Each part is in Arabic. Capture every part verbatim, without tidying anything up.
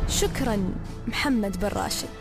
شكرا محمد بن راشد.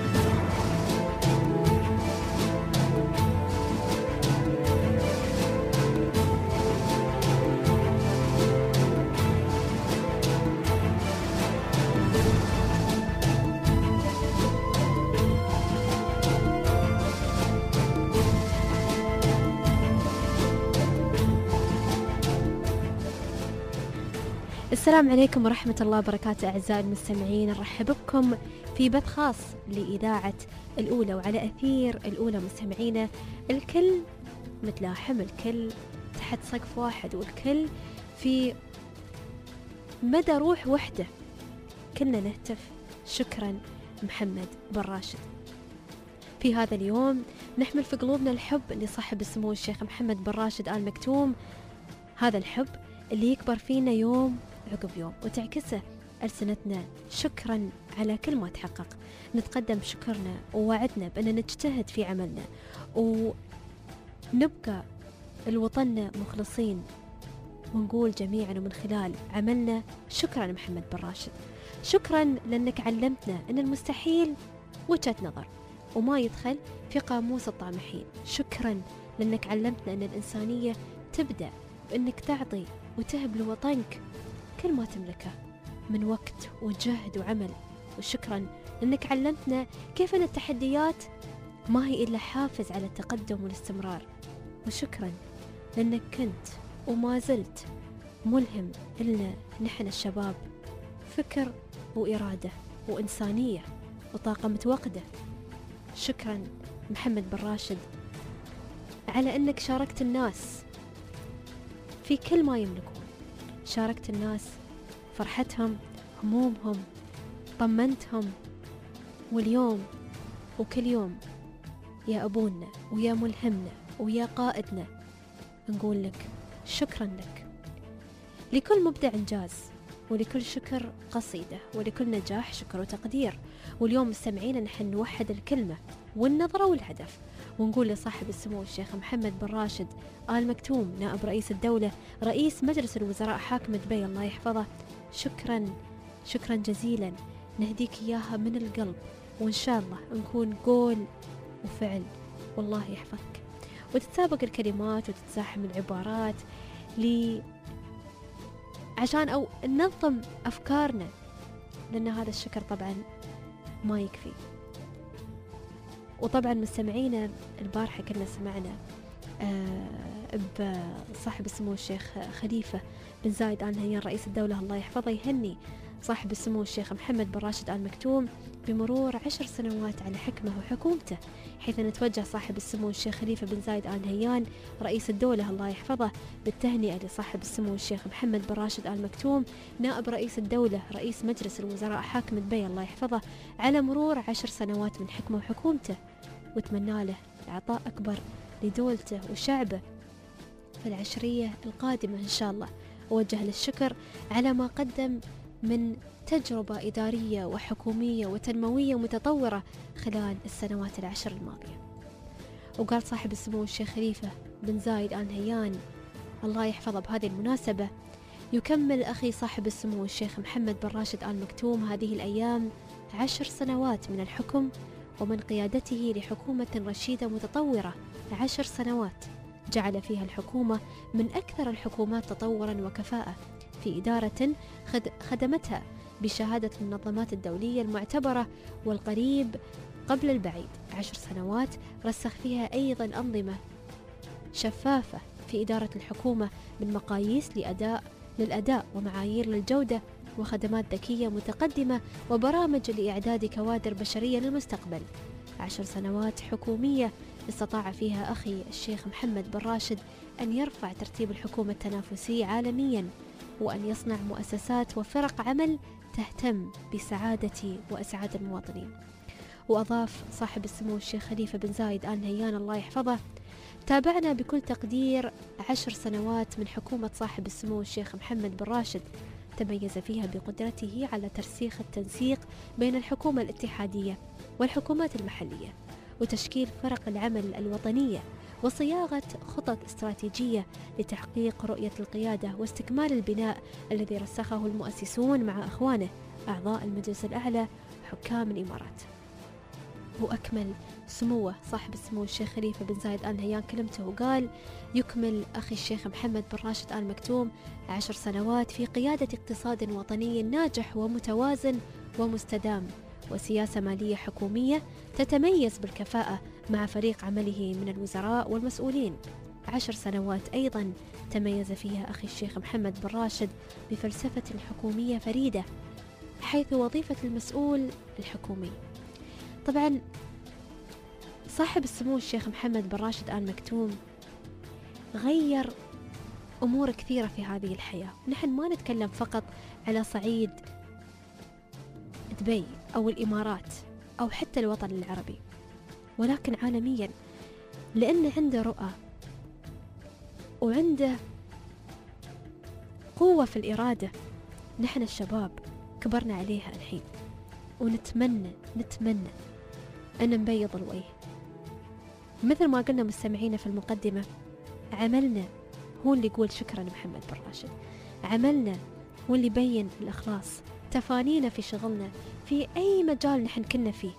السلام عليكم ورحمة الله وبركاته أعزائي المستمعين، نرحب بكم في بث خاص لإذاعة الأولى وعلى أثير الأولى. مستمعينا الكل متلاحم، الكل تحت سقف واحد، والكل في مدى روح وحدة، كلنا نهتف شكرا محمد بن راشد. في هذا اليوم نحمل في قلوبنا الحب لصاحب السمو الشيخ محمد بن راشد آل مكتوم، هذا الحب اللي يكبر فينا يوم عقب يوم وتعكسه ألسنتنا شكرا على كل ما تحقق. نتقدم شكرنا ووعدنا بأن نجتهد في عملنا ونبقى لوطننا مخلصين، ونقول جميعا من خلال عملنا شكرا محمد بن راشد. شكرا لأنك علمتنا أن المستحيل وجهة نظر وما يدخل في قاموس الطامحين. شكرا لأنك علمتنا أن الإنسانية تبدأ بأنك تعطي وتهب لوطنك كل ما تملكه من وقت وجهد وعمل. وشكرا لأنك علمتنا كيف أن التحديات ما هي إلا حافز على التقدم والاستمرار. وشكرا لأنك كنت وما زلت ملهم إلنا نحن الشباب فكر وإرادة وإنسانية وطاقة متوقدة. شكرا محمد بن راشد على أنك شاركت الناس في كل ما يملكون، شاركت الناس فرحتهم همومهم، طمنتهم. واليوم وكل يوم يا أبونا ويا ملهمنا ويا قائدنا نقول لك شكرا لك. لكل مبدع إنجاز، ولكل شكر قصيدة، ولكل نجاح شكر وتقدير. واليوم مستمعين نحن نوحد الكلمة والنظرة والهدف ونقول لصاحب السمو الشيخ محمد بن راشد آل مكتوم نائب رئيس الدولة رئيس مجلس الوزراء حاكم دبي الله يحفظه شكرا شكرا جزيلا. نهديك إياها من القلب، وإن شاء الله نكون قول وفعل والله يحفظك. وتتسابق الكلمات وتتزاحم العبارات لي عشان أو ننظم أفكارنا، لأن هذا الشكر طبعا ما يكفي. وطبعا مستمعينا البارحة كنا سمعنا آه بصاحب السمو الشيخ خليفة بن زايد آل نهيان رئيس الدولة الله يحفظه يهني صاحب السمو الشيخ محمد بن راشد آل مكتوم بمرور عشر سنوات على حكمه وحكومته، حيث نتوجه صاحب السمو الشيخ خليفة بن زايد آل نهيان رئيس الدولة الله يحفظه بالتهنئة لصاحب السمو الشيخ محمد بن راشد آل مكتوم نائب رئيس الدولة رئيس مجلس الوزراء حاكم دبي الله يحفظه على مرور عشر سنوات من حكمه وحكومته، واتمنى له عطاء أكبر لدولته وشعبه في العشرية القادمة إن شاء الله. ووجه للشكر على ما قدم من تجربة إدارية وحكومية وتنموية متطورة خلال السنوات العشر الماضية. وقال صاحب السمو الشيخ خليفة بن زايد آل نهيان الله يحفظه بهذه المناسبة: يكمل أخي صاحب السمو الشيخ محمد بن راشد آل مكتوم هذه الأيام عشر سنوات من الحكم ومن قيادته لحكومة رشيدة متطورة، عشر سنوات جعل فيها الحكومة من أكثر الحكومات تطورا وكفاءة في إدارة خدمتها بشهادة المنظمات الدولية المعتبرة والقريب قبل البعيد. عشر سنوات رسخ فيها أيضا أنظمة شفافة في إدارة الحكومة من مقاييس لأداء للأداء ومعايير للجودة وخدمات ذكية متقدمة وبرامج لإعداد كوادر بشرية للمستقبل. عشر سنوات حكومية استطاع فيها أخي الشيخ محمد بن راشد أن يرفع ترتيب الحكومة التنافسي عالميا، وأن يصنع مؤسسات وفرق عمل تهتم بسعادة وأسعاد المواطنين. وأضاف صاحب السمو الشيخ خليفة بن زايد آل نهيان الله يحفظه: تابعنا بكل تقدير عشر سنوات من حكومة صاحب السمو الشيخ محمد بن راشد تميز فيها بقدرته على ترسيخ التنسيق بين الحكومة الاتحادية والحكومات المحلية، وتشكيل فرق العمل الوطنية، وصياغة خطط استراتيجية لتحقيق رؤية القيادة واستكمال البناء الذي رسخه المؤسسون مع أخوانه أعضاء المجلس الأعلى حكام الإمارات. وأكمل سموه صاحب السمو الشيخ خليفة بن زايد آل نهيان كلمته وقال: يكمل أخي الشيخ محمد بن راشد آل مكتوم عشر سنوات في قيادة اقتصاد وطني ناجح ومتوازن ومستدام، وسياسة مالية حكومية تتميز بالكفاءة مع فريق عمله من الوزراء والمسؤولين. عشر سنوات أيضا تميز فيها أخي الشيخ محمد بن راشد بفلسفة حكومية فريدة، حيث وظيفة المسؤول الحكومي. طبعا صاحب السمو الشيخ محمد بن راشد آل مكتوم غير أمور كثيرة في هذه الحياة. نحن ما نتكلم فقط على صعيد دبي أو الإمارات أو حتى الوطن العربي، ولكن عالميا، لأن عنده رؤى وعنده قوة في الإرادة. نحن الشباب كبرنا عليها الحين، ونتمنى نتمنى أن نبيض الوجه. مثل ما قلنا مستمعينا في المقدمة، عملنا هو اللي يقول شكرا محمد بن راشد، عملنا هو اللي يبين الإخلاص، تفانينا في شغلنا في أي مجال نحن كنا فيه،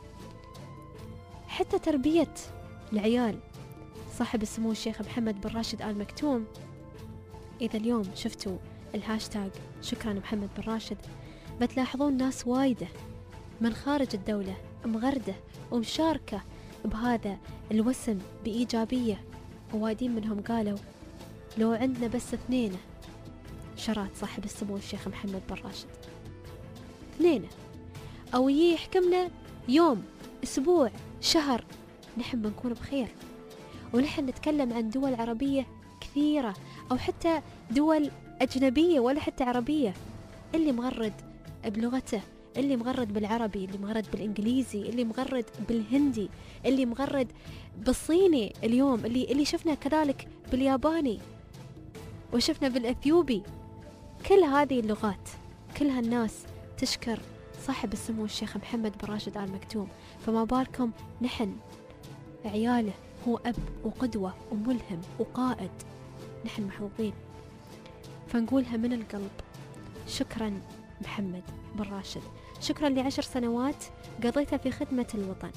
حتى تربية العيال. صاحب السمو الشيخ محمد بن راشد آل مكتوم، إذا اليوم شفتوا الهاشتاج شكرا محمد بن راشد، بتلاحظون ناس وايدة من خارج الدولة مغردة ومشاركة بهذا الوسم بإيجابية، ووايدين منهم قالوا لو عندنا بس اثنين شرات صاحب السمو الشيخ محمد بن راشد، اثنين أو يجي يحكمنا يوم، أسبوع، شهر، نحن بنكون بخير. ونحن نتكلم عن دول عربية كثيرة أو حتى دول أجنبية ولا حتى عربية، اللي مغرد بلغته، اللي مغرد بالعربي، اللي مغرد بالإنجليزي، اللي مغرد بالهندي، اللي مغرد بالصيني اليوم، اللي اللي شفنا كذلك بالياباني وشفنا بالأثيوبي. كل هذه اللغات، كل هالناس تشكر صاحب السمو الشيخ محمد بن راشد آل مكتوم، فما بالكم نحن عياله، هو أب وقدوة وملهم وقائد، نحن محظوظين. فنقولها من القلب، شكرا محمد بن راشد، شكرا لعشر سنوات قضيتها في خدمة الوطن،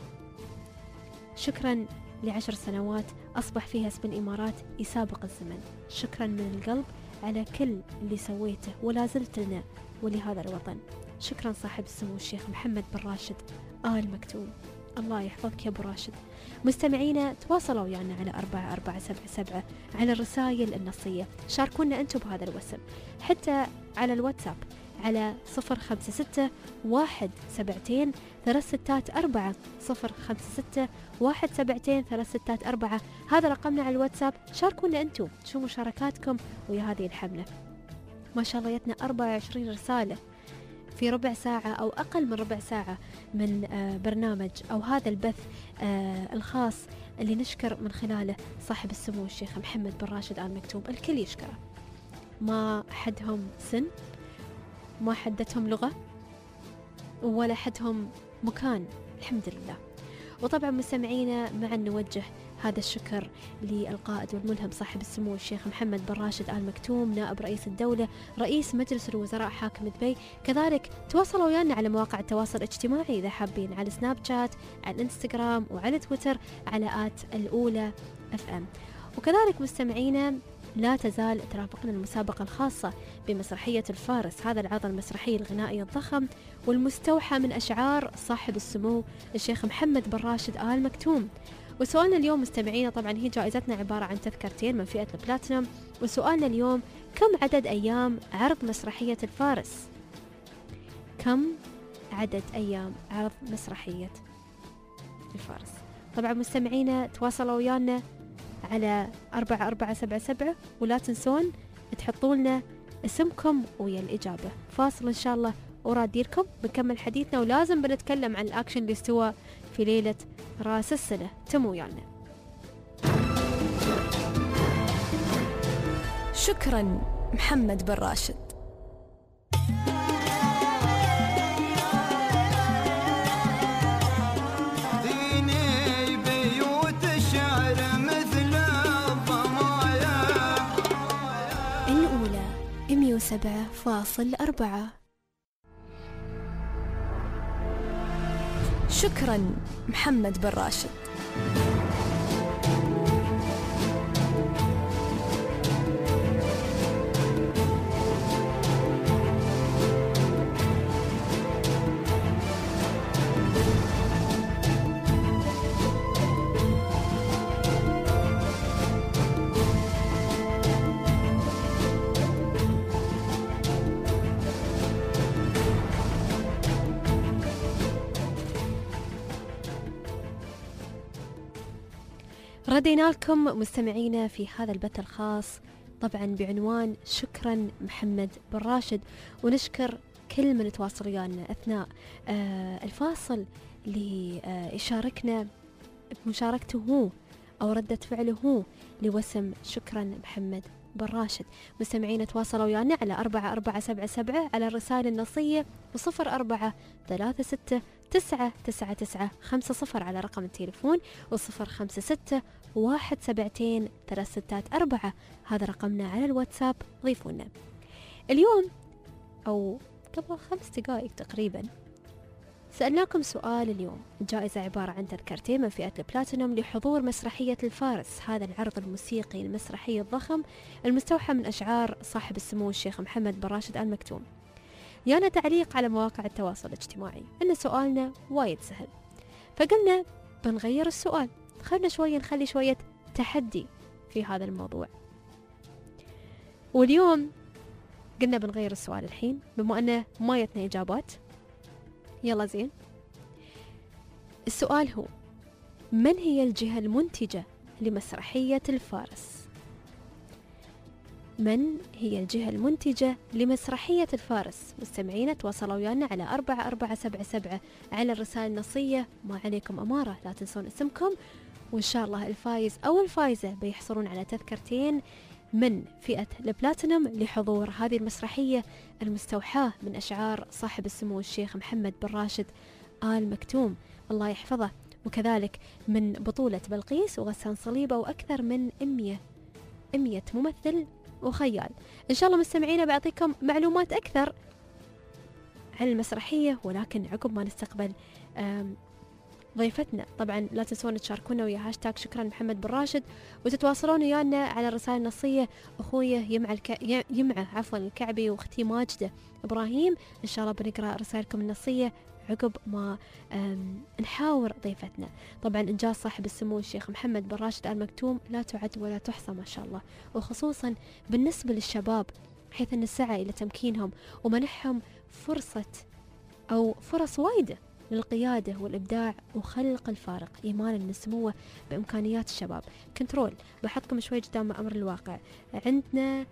شكرا لعشر سنوات أصبح فيها اسم الإمارات يسابق الزمن، شكرا من القلب على كل اللي سويته ولا زلت لنا ولهذا الوطن. شكرا صاحب السمو الشيخ محمد بن راشد آل مكتوم، الله يحفظك يا أبو راشد. مستمعينا تواصلوا ويانا على أربعة أربعة سبعة سبعة على الرسائل النصية، شاركونا أنتم بهذا الوسم، حتى على الواتساب على صفر خمسة ستة واحد سبعتين ثلاث ستات أربعة، صفر خمسة ستة واحد سبعتين ثلاث ستات أربعة، هذا رقمنا على الواتساب. شاركونا أنتم شو مشاركاتكم ويا هذه الحملة. ما شاء الله جتنا أربعة وعشرين رسالة في ربع ساعة أو أقل من ربع ساعة من برنامج أو هذا البث الخاص اللي نشكر من خلاله صاحب السمو الشيخ محمد بن راشد آل مكتوم. الكل يشكره، ما حدهم سن، ما حدتهم لغة، ولا حدهم مكان، الحمد لله. وطبعا مستمعينا معا نوجه هذا الشكر للقائد والملهم صاحب السمو الشيخ محمد بن راشد آل مكتوم، نائب رئيس الدولة، رئيس مجلس الوزراء حاكم دبي. كذلك تواصلوا ويانا على مواقع التواصل الاجتماعي إذا حابين، على سناب شات، على الانستغرام، وعلى تويتر على آت الأولى اف ام. وكذلك مستمعينا لا تزال ترافقنا المسابقة الخاصة بمسرحية الفارس، هذا العرض المسرحي الغنائي الضخم والمستوحى من أشعار صاحب السمو الشيخ محمد بن راشد آل مكتوم. وسؤالنا اليوم مستمعينا، طبعا هي جائزتنا عبارة عن تذكرتين من فئة البلاتينوم، وسؤالنا اليوم كم عدد أيام عرض مسرحية الفارس؟ كم عدد أيام عرض مسرحية الفارس؟ طبعا مستمعينا تواصلوا ويانا على أربعة أربعة سبعة سبعة، ولا تنسون تحطوا لنا اسمكم ويا الإجابة. فاصل إن شاء الله وراديركم بنكمل حديثنا، ولازم بنتكلم عن الأكشن اللي استوى في ليلة راس السنة. تموا ويانا. شكرا محمد بن راشد. ديني بيوت الشعر مثل سبعة فاصل أربعة. شكرا محمد بن راشد. ردينا لكم مستمعينا في هذا البث الخاص طبعا بعنوان شكرا محمد بن راشد، ونشكر كل من تواصل ويانا أثناء آه الفاصل اللي آه يشاركنا بمشاركته هو أو ردة فعله هو لوسم شكرا محمد بن راشد. مستمعين تواصلوا ويانا على أربعة أربعة سبعة سبعة على الرسائل النصية وصفر أربعة ثلاثة ستة تسعة تسعة تسعة خمسة صفر على رقم التليفون، وصفر خمسة ستة واحد سبعتين ثلاث ستات أربعة هذا رقمنا على الواتساب. ضيفونا اليوم أو قبل خمس دقائق تقريبا سألناكم سؤال اليوم. الجائزة عبارة عن تذكرتين من فئة البلاتينوم لحضور مسرحية الفارس، هذا العرض الموسيقي المسرحي الضخم المستوحى من أشعار صاحب السمو الشيخ محمد بن راشد آل مكتوم. يانا تعليق على مواقع التواصل الاجتماعي أن سؤالنا وايد سهل، فقلنا بنغير السؤال، خلنا شوية نخلي شوية تحدي في هذا الموضوع. واليوم قلنا بنغير السؤال الحين بما أنه ما يتنا إجابات. يلا زين، السؤال هو: من هي الجهة المنتجة لمسرحية الفارس؟ من هي الجهة المنتجة لمسرحية الفارس؟ مستمعين تواصلوا ويانا على أربعة أربعة سبعة سبعة على الرسائل النصية. ما عليكم أمارة، لا تنسون اسمكم، وإن شاء الله الفايز أو الفايزة بيحصلون على تذكرتين من فئة البلاتينوم لحضور هذه المسرحية المستوحاة من أشعار صاحب السمو الشيخ محمد بن راشد آل مكتوم الله يحفظه، وكذلك من بطولة بلقيس وغسان صليبة وأكثر من أمية أمية ممثل وخيال. إن شاء الله مستمعينا بعطيكم معلومات أكثر عن المسرحية، ولكن عقب ما نستقبل ضيفتنا طبعا لا تنسون تشاركونا ويا هاشتاج شكرا محمد بن راشد، وتتواصلون ويانا على الرسائل النصية. أخويا يمع الك... يمع عفوا الكعبي واختي ماجدة إبراهيم، إن شاء الله بنقرأ رسائلكم النصية عقب ما نحاور ضيفتنا. طبعا إنجاز صاحب السمو الشيخ محمد بن راشد آل مكتوم لا تعد ولا تحصى ما شاء الله، وخصوصا بالنسبة للشباب، حيث أن السعي إلى تمكينهم ومنحهم فرصة أو فرص وايدة للقيادة والإبداع وخلق الفارق، إيمانا من سموه بإمكانيات الشباب. كنترول بحطكم شوي قدام أمر الواقع. عندنا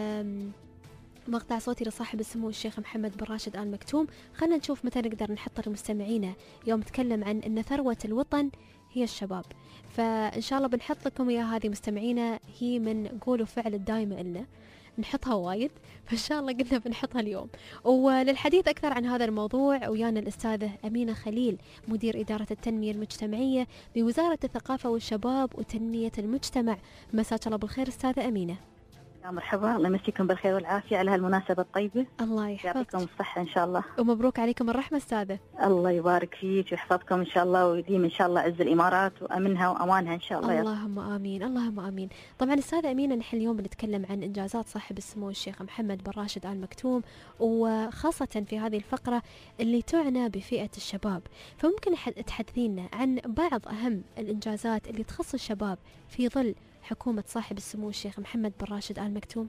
مقطع صوتي لصاحب السمو الشيخ محمد بن راشد آل مكتوم، خلنا نشوف متى نقدر نحطه لمستمعينا يوم تكلم عن أن ثروة الوطن هي الشباب. فإن شاء الله بنحط لكم إياها هذه مستمعينا، هي من قول وفعل الدائمة إلنا نحطها وايد، فإن شاء الله قلنا بنحطها اليوم. وللحديث أكثر عن هذا الموضوع ويانا الأستاذة أمينة خليل، مدير إدارة التنمية المجتمعية بوزارة الثقافة والشباب وتنمية المجتمع. مساك الله بالخير أستاذة أمينة. يا مرحبا، الله يمسيكم بالخير والعافية على هالمناسبة الطيبة. الله يحفظك، يعطيكم الصحة إن شاء الله، ومبروك عليكم الرحمة أستاذة. الله يبارك فيك ويحفظكم إن شاء الله، ويديم إن شاء الله عز الإمارات وأمنها وأمانها إن شاء الله. اللهم آمين اللهم آمين. طبعا أستاذة أمينة، نحن اليوم بنتكلم عن إنجازات صاحب السمو الشيخ محمد بن راشد آل مكتوم، وخاصة في هذه الفقرة اللي تعنى بفئة الشباب، فممكن تحدثينا عن بعض أهم الإنجازات اللي تخص الشباب في ظل حكومة صاحب السمو الشيخ محمد بن راشد آل مكتوم؟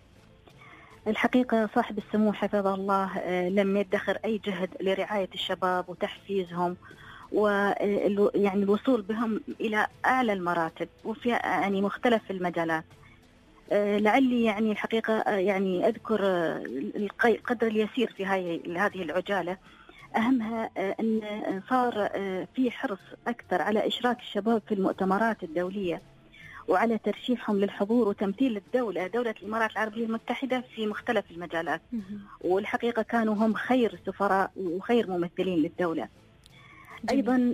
الحقيقة صاحب السمو حفظه الله لم يدخر أي جهد لرعاية الشباب وتحفيزهم ويعني الوصول بهم إلى أعلى المراتب وفي يعني مختلف المجالات. لعلي يعني الحقيقة يعني أذكر القدر اليسير في هذه العجالة. أهمها أن صار في حرص أكثر على إشراك الشباب في المؤتمرات الدولية وعلى ترشيحهم للحضور وتمثيل الدولة دولة الإمارات العربية المتحدة في مختلف المجالات، والحقيقة كانوا هم خير سفراء وخير ممثلين للدولة. جميل. أيضا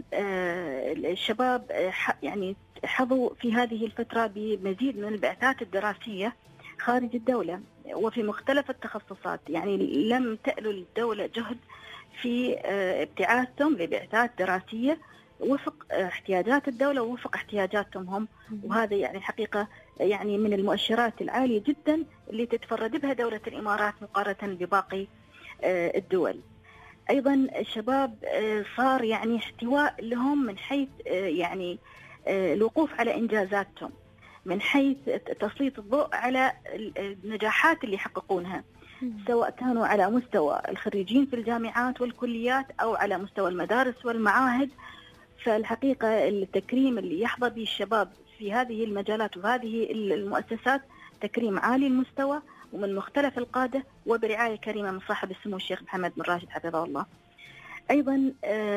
الشباب يعني حظوا في هذه الفترة بمزيد من البعثات الدراسية خارج الدولة، وفي مختلف التخصصات. يعني لم تألو الدولة جهد في ابتعاثهم لبعثات دراسية وفق احتياجات الدولة ووفق احتياجاتهم هم. وهذا يعني حقيقة يعني من المؤشرات العالية جدا اللي تتفرد بها دولة الإمارات مقارنة بباقي الدول. أيضا الشباب صار يعني احتواء لهم من حيث يعني الوقوف على إنجازاتهم، من حيث تسليط الضوء على النجاحات اللي يحققونها، سواء كانوا على مستوى الخريجين في الجامعات والكليات أو على مستوى المدارس والمعاهد. فالحقيقة التكريم اللي يحظى به الشباب في هذه المجالات وهذه المؤسسات تكريم عالي المستوى ومن مختلف القادة وبرعاية كريمة من صاحب السمو الشيخ محمد بن راشد حفظه الله. أيضا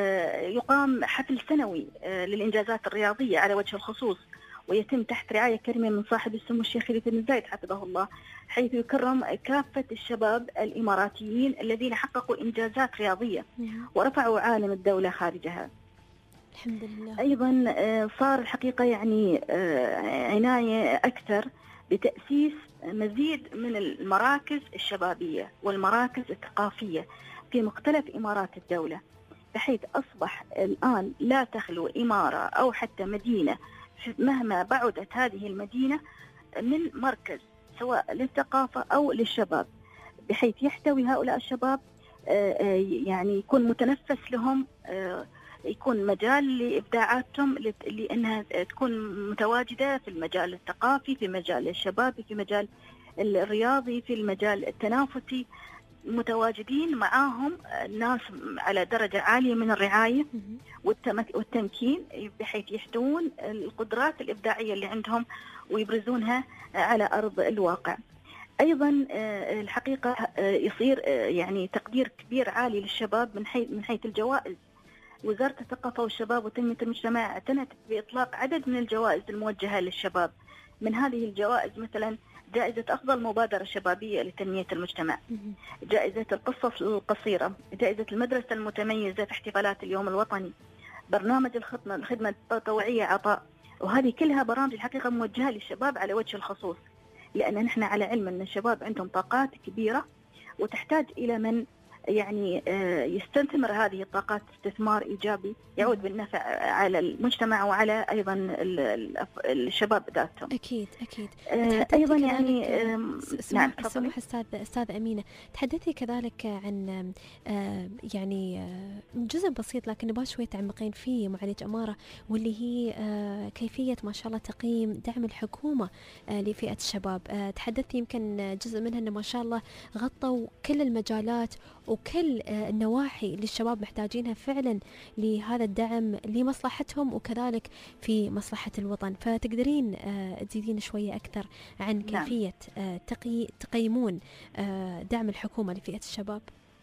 يقام حفل سنوي للإنجازات الرياضية على وجه الخصوص، ويتم تحت رعاية كريمة من صاحب السمو الشيخ خليفة بن زايد حفظه الله، حيث يكرم كافة الشباب الإماراتيين الذين حققوا إنجازات رياضية ورفعوا عالم الدولة خارجها. الحمد لله. أيضا صار الحقيقة يعني عناية أكثر بتأسيس مزيد من المراكز الشبابية والمراكز الثقافية في مختلف إمارات الدولة، بحيث أصبح الآن لا تخلو إمارة أو حتى مدينة مهما بعدت هذه المدينة من مركز سواء للثقافة أو للشباب، بحيث يحتوي هؤلاء الشباب يعني يكون متنفس لهم، يكون مجال لإبداعاتهم لأنها تكون متواجدة في المجال الثقافي، في مجال الشبابي، في مجال الرياضي، في المجال التنافسي، متواجدين معاهم الناس على درجة عالية من الرعاية والتمكين، بحيث يحتوون القدرات الإبداعية اللي عندهم ويبرزونها على أرض الواقع. أيضا الحقيقة يصير يعني تقدير كبير عالي للشباب من حيث من حيث الجوائز. وزارة الثقافة والشباب وتنمية المجتمع اعتنت بإطلاق عدد من الجوائز الموجهة للشباب. من هذه الجوائز مثلا جائزة أفضل مبادرة شبابية لتنمية المجتمع، جائزة القصص القصيرة، جائزة المدرسة المتميزة في احتفالات اليوم الوطني، برنامج الخدمة الخدمة التطوعية عطاء. وهذه كلها برامج الحقيقة موجهة للشباب على وجه الخصوص، لأن نحن على علم أن الشباب عندهم طاقات كبيرة وتحتاج إلى من يعني يستثمر هذه الطاقات استثمار إيجابي يعود بالنفع على المجتمع وعلى أيضا الشباب ذاتهم. أكيد أكيد. أيضا يعني نعم سمح أستاذ أستاذ أمينة، تحدثي كذلك عن يعني جزء بسيط لكن نبغى شوية تعمقين فيه معالج أمارة، واللي هي كيفية ما شاء الله تقييم دعم الحكومة لفئة الشباب. تحدثي يمكن جزء منها أنه ما شاء الله غطوا كل المجالات وكل النواحي اللي الشباب محتاجينها فعلا لهذا الدعم لمصلحتهم وكذلك في مصلحة الوطن. فتقدرين تزيدين شوية أكثر عن كيفية تقي تقيمون دعم الحكومة لفئة الشباب؟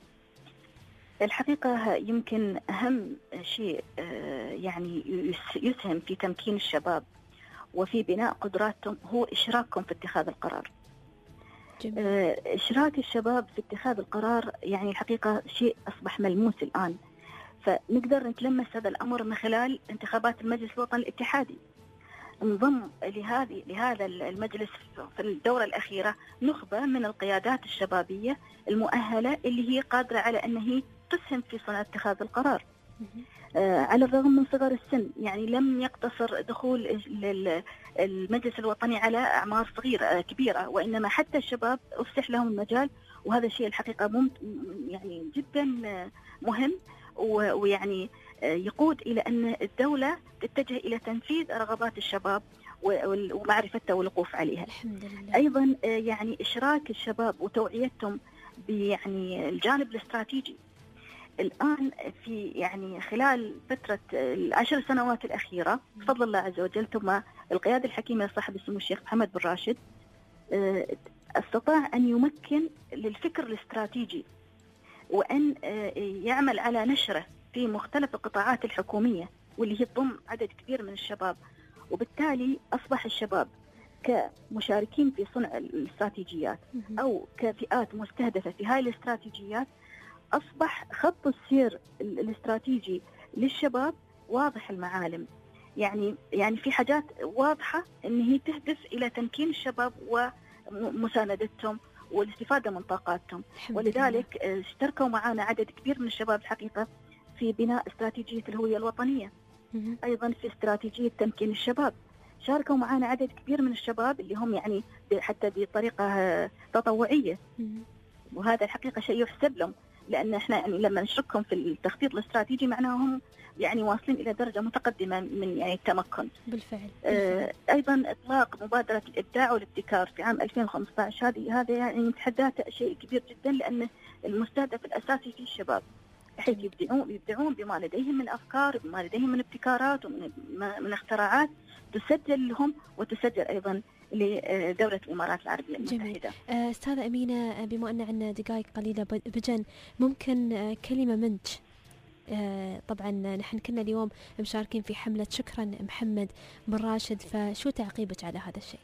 الحقيقة يمكن أهم شيء يعني يسهم في تمكين الشباب وفي بناء قدراتهم هو إشراكهم في اتخاذ القرار. جميل. إشراك الشباب في اتخاذ القرار يعني الحقيقة شيء أصبح ملموس الآن، فنقدر نتلمس هذا الأمر من خلال انتخابات المجلس الوطني الاتحادي. انضم لهذه لهذا المجلس في الدورة الأخيرة نخبة من القيادات الشبابية المؤهلة اللي هي قادرة على أن هي تسهم في صنع اتخاذ القرار. آه على الرغم من صغر السن، يعني لم يقتصر دخول المجلس الوطني على أعمار صغيرة آه كبيرة، وإنما حتى الشباب أفسح لهم المجال، وهذا الشيء الحقيقة ممت يعني جدا مهم، ويعني يقود إلى أن الدولة تتجه إلى تنفيذ رغبات الشباب ومعرفتها والوقوف عليها. الحمد لله. أيضا يعني إشراك الشباب وتوعيتهم يعني الجانب الاستراتيجي. الآن في يعني خلال فترة العشر سنوات الأخيرة بفضل الله عز وجل ثم القيادة الحكيمة صاحب السمو الشيخ محمد بن راشد استطاع أن يمكن للفكر الاستراتيجي وأن يعمل على نشره في مختلف القطاعات الحكومية واللي هي تضم عدد كبير من الشباب، وبالتالي أصبح الشباب كمشاركين في صنع الاستراتيجيات أو كفئات مستهدفة في هاي الاستراتيجيات. أصبح خط السير الاستراتيجي للشباب واضح المعالم، يعني يعني في حاجات واضحة أن هي تهدف إلى تمكين الشباب ومساندتهم والاستفادة من طاقاتهم. ولذلك اشتركوا معنا عدد كبير من الشباب الحقيقة في بناء استراتيجية الهوية الوطنية. أيضا في استراتيجية تمكين الشباب شاركوا معنا عدد كبير من الشباب اللي هم يعني حتى بطريقة تطوعية، وهذا الحقيقة شيء يحسب لهم، لأن احنا يعني لما نشركهم في التخطيط الاستراتيجي معناها هم يعني واصلين إلى درجة متقدمة من يعني التمكن. بالفعل. آه أيضا إطلاق مبادرة الإبداع والابتكار في عام ألفين وخمسة عشر، هذه هذا يعني بحد شيء كبير جدا، لأن المستهدف الأساسي في الشباب بحيث يبدعون يبدعون بما لديهم من أفكار، بما لديهم من ابتكارات ومن من اختراعات تسجل لهم وتسجل أيضا لدولة الإمارات العربية المتحدة. أستاذة أمينة، بما أن عندنا دقائق قليلة بجن، ممكن كلمة منك؟ طبعا نحن كنا اليوم مشاركين في حملة شكرا محمد بن راشد، فشو تعقيبك على هذا الشيء؟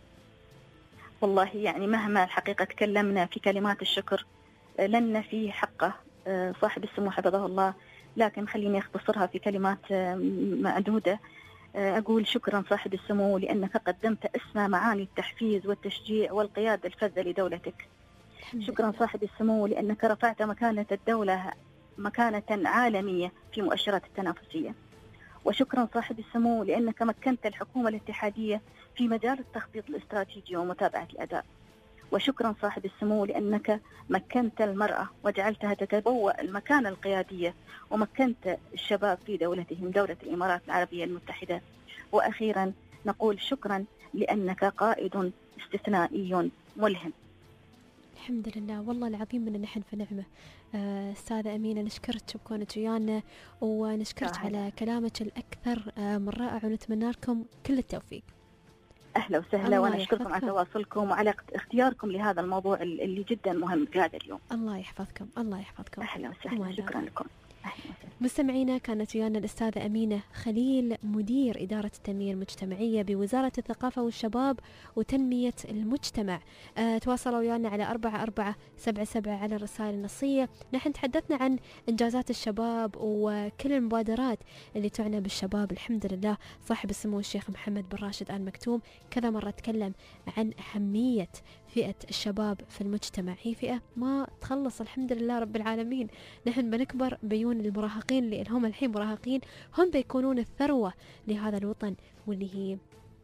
والله يعني مهما الحقيقة تكلمنا في كلمات الشكر لن نفي حقه صاحب السمو حفظه الله، لكن خليني أختصرها في كلمات معدودة. أقول شكرا صاحب السمو لأنك قدمت أسمى معاني التحفيز والتشجيع والقيادة الفذة لدولتك. شكرا صاحب السمو لأنك رفعت مكانة الدولة مكانة عالمية في مؤشرات التنافسية. وشكرا صاحب السمو لأنك مكنت الحكومة الاتحادية في مجال التخطيط الاستراتيجي ومتابعة الأداء. وشكرا صاحب السمو لأنك مكنت المرأة وجعلتها تتبوأ المكانة القيادية، ومكنت الشباب في دولتهم دولة الإمارات العربية المتحدة. وأخيرا نقول شكرا لأنك قائد استثنائي ملهم. الحمد لله، والله العظيم من نحن في نعمة. أستاذة أمينة، نشكرك بكونك ويانا، ونشكرك على كلامك الأكثر من رائع، ونتمنى لكم كل التوفيق. أهلا وسهلا، وأنا أشكركم على تواصلكم وعلى اختياركم لهذا الموضوع اللي جدا مهم في هذا اليوم. الله يحفظكم، الله يحفظكم. أهلا وسهلا، شكرا لكم. مستمعينا، كانت ويانا الأستاذة أمينة خليل، مدير إدارة التنمية المجتمعية بوزارة الثقافة والشباب وتنمية المجتمع. أه تواصلوا ويانا على أربعة أربعة سبعة سبعة على الرسائل النصية. نحن تحدثنا عن إنجازات الشباب وكل المبادرات اللي تعنى بالشباب. الحمد لله صاحب السمو الشيخ محمد بن راشد آل مكتوم كذا مرة تكلم عن أهمية فئة الشباب في المجتمع. هي فئة ما تخلص الحمد لله رب العالمين. نحن بنكبر بيون المراهقين اللي هم الحين مراهقين، هم بيكونون الثروة لهذا الوطن واللي هي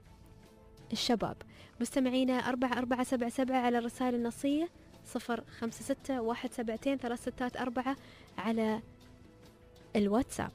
الشباب. مستمعينا، أربعة أربعة سبعة سبعة على الرسائل النصية، صفر خمسة ستة واحد سبعتين ثلاث ستات أربعة على الواتساب.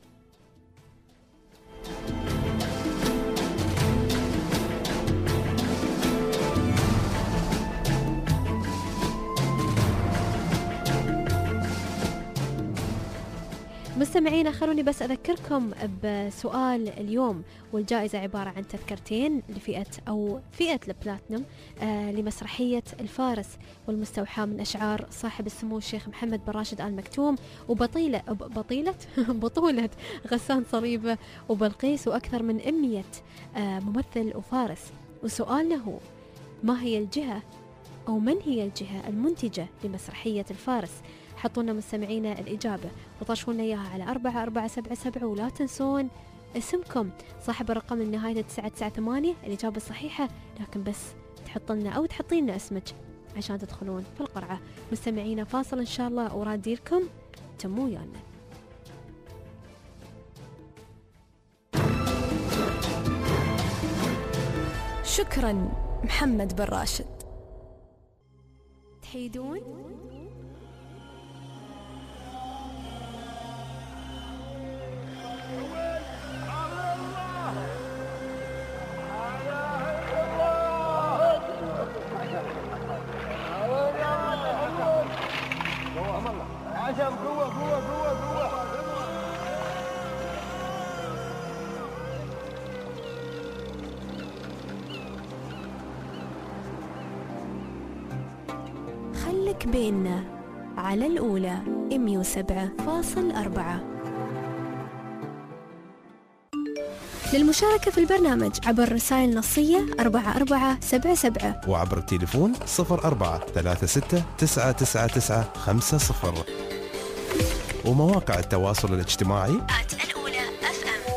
مستمعينا، خلوني بس أذكركم بسؤال اليوم، والجائزة عبارة عن تذكرتين لفئة أو فئة البلاتنم آه لمسرحية الفارس، والمستوحاة من أشعار صاحب السمو الشيخ محمد بن راشد آل مكتوم، وبطيلة بطيلة بطولة غسان صليبة وبلقيس، وأكثر من أمية آه ممثل وفارس. وسؤالنا هو: ما هي الجهة أو من هي الجهة المنتجة لمسرحية الفارس؟ حطونا مستمعينا الإجابة وطرشونا إياها على أربعة أربعة سبعة سبعة، ولا تنسون اسمكم صاحب الرقم النهاية تسعة تسعة ثمانية. الإجابة الصحيحة، لكن بس تحط لنا أو تحطين لنا اسمك عشان تدخلون في القرعة. مستمعينا، فاصل إن شاء الله ورادي لكم، تموا ويانا. شكرا محمد بن راشد. تحيدون خلك بيننا على الأولى مية وسبعة فاصل أربعة. للمشاركة في البرنامج عبر رسائل نصية أربعة أربعة سبعة سبعة، وعبر التليفون صفر أربعة ثلاثة ستة تسعة تسعة تسعة خمسة صفر، ومواقع التواصل الاجتماعي الأولى أف أم.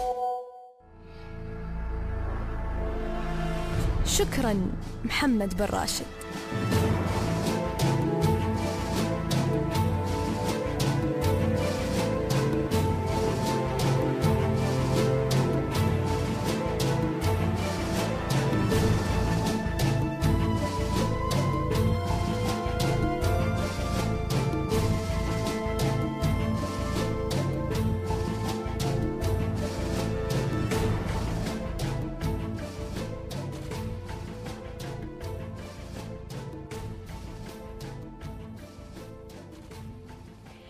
شكرا محمد بن راشد.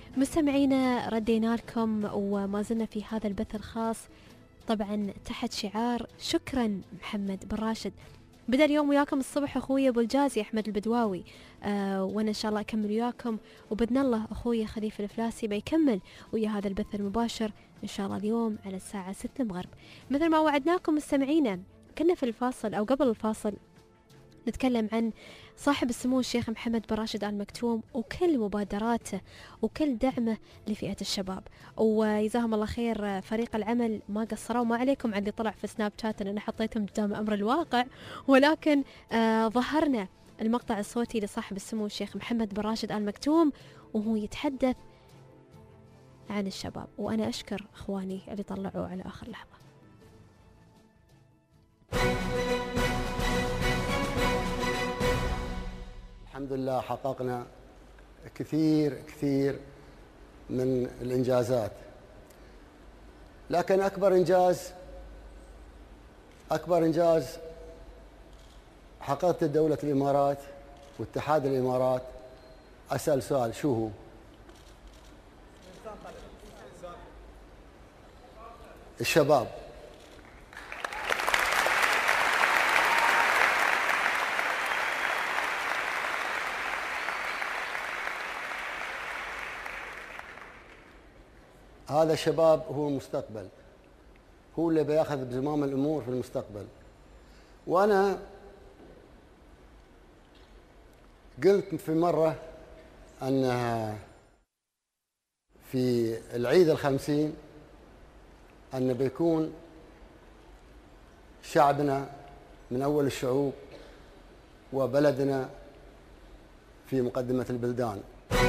مستمعينا ردينا لكم وما زلنا في هذا البث الخاص طبعا تحت شعار شكرا محمد بن راشد. بدأ اليوم وياكم الصبح أخوي أبو الجازي أحمد البدواوي، آه وأنا إن شاء الله أكمل وياكم، وبإذن الله أخوي خليفة الفلاسي بيكمل ويا هذا البث المباشر إن شاء الله اليوم على الساعة ستة المغرب مثل ما وعدناكم مستمعينا. كنا في الفاصل أو قبل الفاصل نتكلم عن صاحب السمو الشيخ محمد بن راشد آل مكتوم وكل مبادراته وكل دعمه لفئة الشباب، وجزاهم الله خير فريق العمل ما قصروا. ما عليكم عن اللي طلع في سناب شات أن أنا حطيتهم قدام أمر الواقع، ولكن آه ظهرنا المقطع الصوتي لصاحب السمو الشيخ محمد بن راشد آل مكتوم وهو يتحدث عن الشباب، وأنا أشكر أخواني اللي طلعوا على آخر لحظة. الحمد لله حققنا كثير كثير من الإنجازات، لكن أكبر إنجاز أكبر إنجاز حققته دولة الإمارات واتحاد الإمارات. أسأل سؤال، شو هو؟ الشباب. هذا الشباب هو المستقبل، هو اللي بياخذ بزمام الأمور في المستقبل. وأنا قلت في مرة أن في العيد الخمسين أن بيكون شعبنا من أول الشعوب وبلدنا في مقدمة البلدان.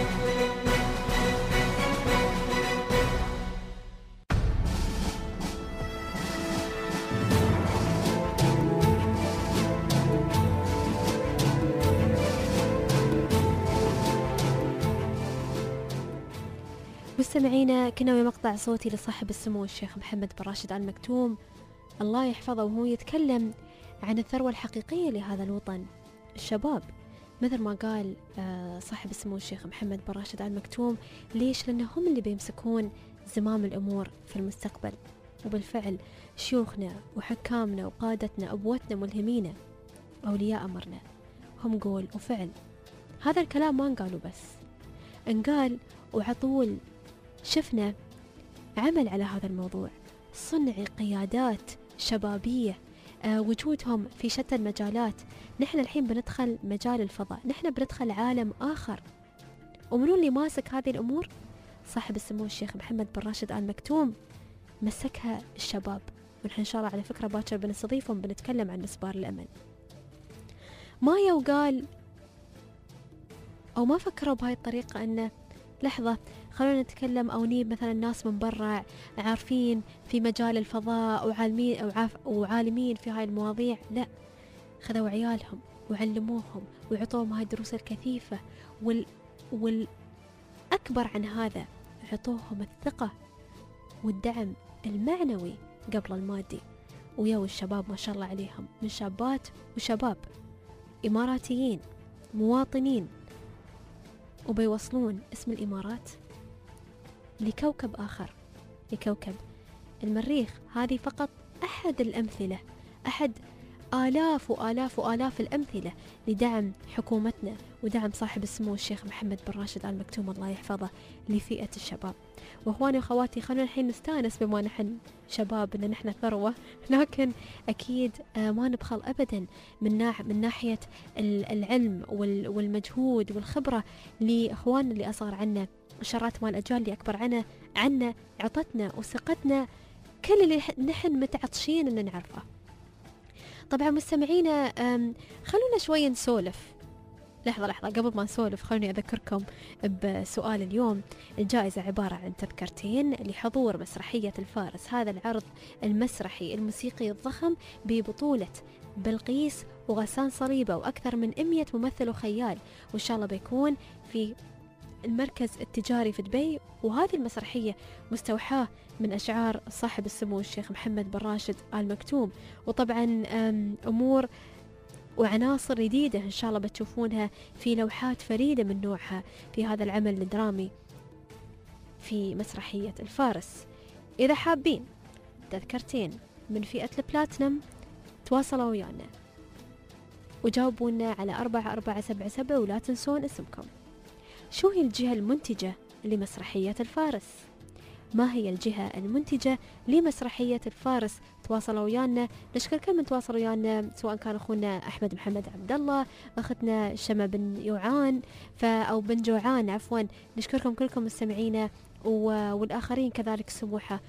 مستمعينا كنا بمقطع صوتي لصاحب السمو الشيخ محمد بن راشد آل مكتوم الله يحفظه، وهو يتكلم عن الثروة الحقيقية لهذا الوطن الشباب، مثل ما قال صاحب السمو الشيخ محمد بن راشد آل مكتوم. ليش؟ لأنه هم اللي بيمسكون زمام الأمور في المستقبل، وبالفعل شيوخنا وحكامنا وقادتنا أبوتنا ملهمينا أولياء أمرنا هم قول وفعل. هذا الكلام ما نقالوا بس، انقال وعطول شفنا عمل على هذا الموضوع، صنع قيادات شبابية، آه وجودهم في شتى المجالات. نحن الحين بندخل مجال الفضاء، نحن بندخل عالم آخر، ومنو اللي ماسك هذه الأمور؟ صاحب السمو الشيخ محمد بن راشد آل مكتوم مسكها الشباب، ونحن إن شاء الله على فكرة باكر بنستضيفهم بنتكلم عن مسبار الأمل. ما يوقال أو ما فكروا بهاي الطريقة أنه لحظة خلونا نتكلم أو نجيب مثلا ناس من برا عارفين في مجال الفضاء وعالمين أو عاف وعالمين في هاي المواضيع. لا، خذوا عيالهم وعلموهم وعطوهم هاي الدروس الكثيفة، وال والأكبر عن هذا عطوهم الثقة والدعم المعنوي قبل المادي. وياو الشباب ما شاء الله عليهم من شابات وشباب إماراتيين مواطنين، وبيوصلون اسم الإمارات لكوكب آخر، لكوكب المريخ. هذه فقط أحد الأمثلة، أحد آلاف وآلاف وآلاف الأمثلة لدعم حكومتنا ودعم صاحب السمو الشيخ محمد بن راشد آل مكتوم الله يحفظه لفئة الشباب. وأخواني وأخواتي خلونا الحين نستانس بما نحن شباب إن نحن ثروة، لكن أكيد ما نبخل أبدا من ناح من ناحية العلم والمجهود والخبرة لأخواننا اللي أصغر عنا، الشرات مال الأجيال اللي أكبر عنا عنا عطتنا وثقتنا كل اللي نحن متعطشين إن نعرفه. طبعا مستمعينا خلونا شوي نسولف. لحظة لحظة قبل ما نسولف خلوني أذكركم بسؤال اليوم. الجائزة عبارة عن تذكرتين لحضور مسرحية الفارس، هذا العرض المسرحي الموسيقي الضخم ببطولة بلقيس وغسان صليبة وأكثر من مئة ممثل وخيال، وإن شاء الله بيكون في المركز التجاري في دبي. وهذه المسرحية مستوحاة من أشعار صاحب السمو الشيخ محمد بن راشد آل مكتوم، وطبعا أمور وعناصر جديدة إن شاء الله بتشوفونها في لوحات فريدة من نوعها في هذا العمل الدرامي في مسرحية الفارس. إذا حابين تذكرتين من فئة البلاتنم تواصلوا ويانا وجاوبونا على أربعة أربعة سبعة سبعة، ولا تنسون اسمكم. شو هي الجهة المنتجة لمسرحية الفارس؟ ما هي الجهة المنتجة لمسرحية الفارس؟ تواصلوا ويانا. نشكر كل من تواصلوا ويانا، سواء كان أخونا أحمد محمد عبد الله، أختنا شمى بن يوعان ف أو بن جوعان عفوا. نشكركم كلكم مستمعينا والآخرين كذلك سموحة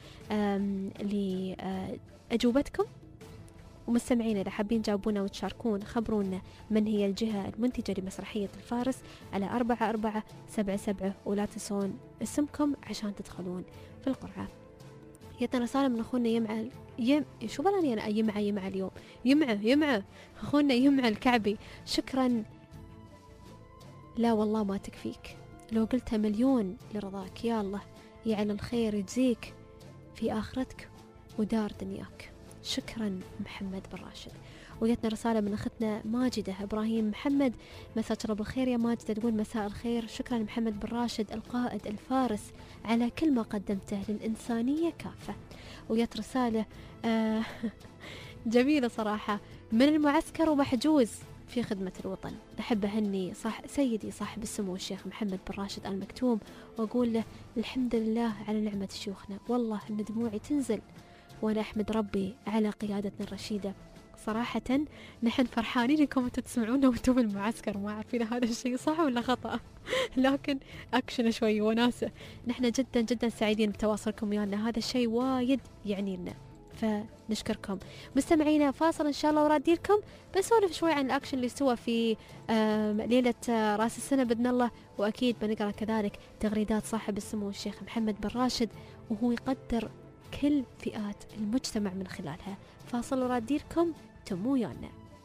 لأجوبتكم. ومستمعين إذا حابين جاوبونا وتشاركون خبرونا من هي الجهة المنتجة لمسرحية الفارس على أربعة أربعة سبعة سبعة، ولا تنسون اسمكم عشان تدخلون في القرعة. جتنا رسالة من أخونا يمع يم شو بلاني أنا يمع يمع اليوم يمع يمع أخونا يمع الكعبي. شكرا. لا والله ما تكفيك، لو قلتها مليون لرضاك. يا الله يعلى الخير يجزيك في آخرتك ودار دنياك. شكرا محمد بن راشد. وجتنا رسالة من أختنا ماجدة إبراهيم محمد، مساء الله بالخير يا ماجدة. تقول مساء الخير، شكرا محمد بن راشد القائد الفارس على كل ما قدمته للإنسانية كافة. وجت رسالة آه جميلة صراحة، من المعسكر ومحجوز في خدمة الوطن. أحب أهني صح سيدي صاحب السمو الشيخ محمد بن راشد آل مكتوم وأقول له الحمد لله على نعمة شيوخنا. والله أن دموعي تنزل وأنا أحمد ربي على قيادتنا الرشيدة. صراحة نحن فرحانين انكم انتم تسمعونا وانتم بالمعسكر، ما عارفين هذا الشيء صح ولا خطأ لكن اكشن شوي وناسة. نحن جدا جدا سعيدين بتواصلكم ويانا، هذا الشيء وايد يعني لنا، فنشكركم. مستمعينا فاصل ان شاء الله ورادي لكم بسولف شوي عن الاكشن اللي سوى في ليلة راس السنة باذن الله، واكيد بنقرا كذلك تغريدات صاحب السمو الشيخ محمد بن راشد وهو يقدر كل فئات المجتمع من خلالها. فاصل ورادي لكم تمو يانا.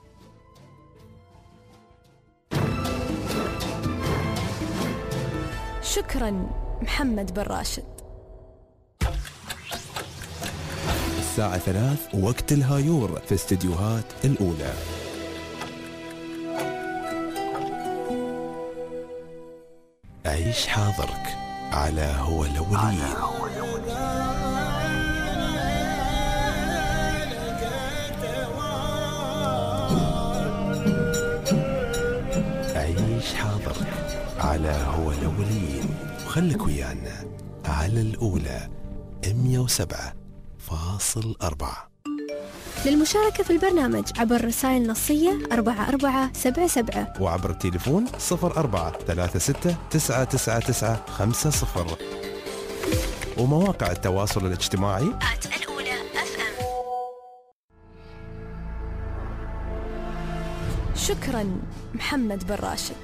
شكرا محمد بن راشد. الساعة ثلاث وقت الهايور في استديوهات الأولى. عيش حاضرك على هو الأولين. عيش حاضرك على هو الأولين، وخلك ويانا على الأولى مية وسبعة فاصل أربعة. للمشاركة في البرنامج عبر رسائل نصية أربعة أربعة سبعة سبعة وعبر التليفون صفر أربعة ثلاثة ستة تسعة تسعة تسعة خمسة صفر، ومواقع التواصل الاجتماعي آت الأولى أف أم. شكرا محمد بن راشد.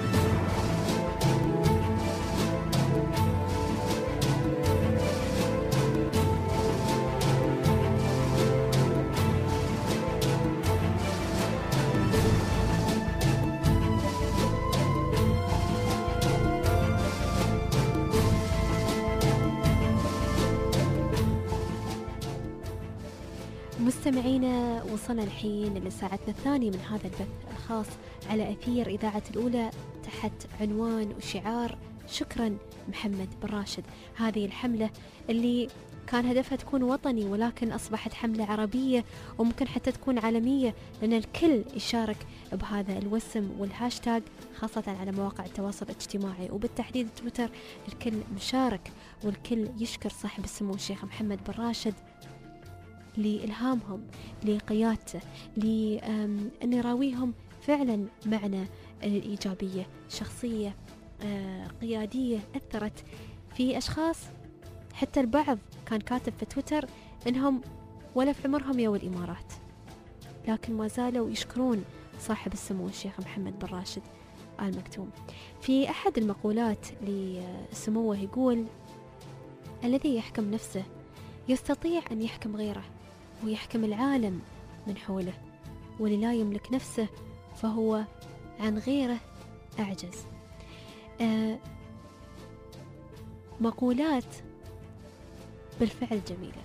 مستمعينا وصلنا الحين لساعتنا الثانية من هذا البث الخاص على أثير إذاعة الأولى تحت عنوان وشعار شكرا محمد بن راشد. هذه الحملة اللي كان هدفها تكون وطني ولكن أصبحت حملة عربية وممكن حتى تكون عالمية، لأن الكل يشارك بهذا الوسم والهاشتاج، خاصة على مواقع التواصل الاجتماعي وبالتحديد تويتر. الكل مشارك والكل يشكر صاحب السمو الشيخ محمد بن راشد لإلهامهم، لقيادته، لأن يراويهم فعلا معنى إيجابية، شخصية قيادية أثرت في أشخاص. حتى البعض كان كاتب في تويتر إنهم ولا في عمرهم يا الإمارات، لكن ما زالوا يشكرون صاحب السمو الشيخ محمد بن راشد آل مكتوم. في أحد المقولات لسموه يقول: الذي يحكم نفسه يستطيع أن يحكم غيره ويحكم العالم من حوله، واللي لا يملك نفسه فهو عن غيره أعجز. آه مقولات بالفعل جميلة،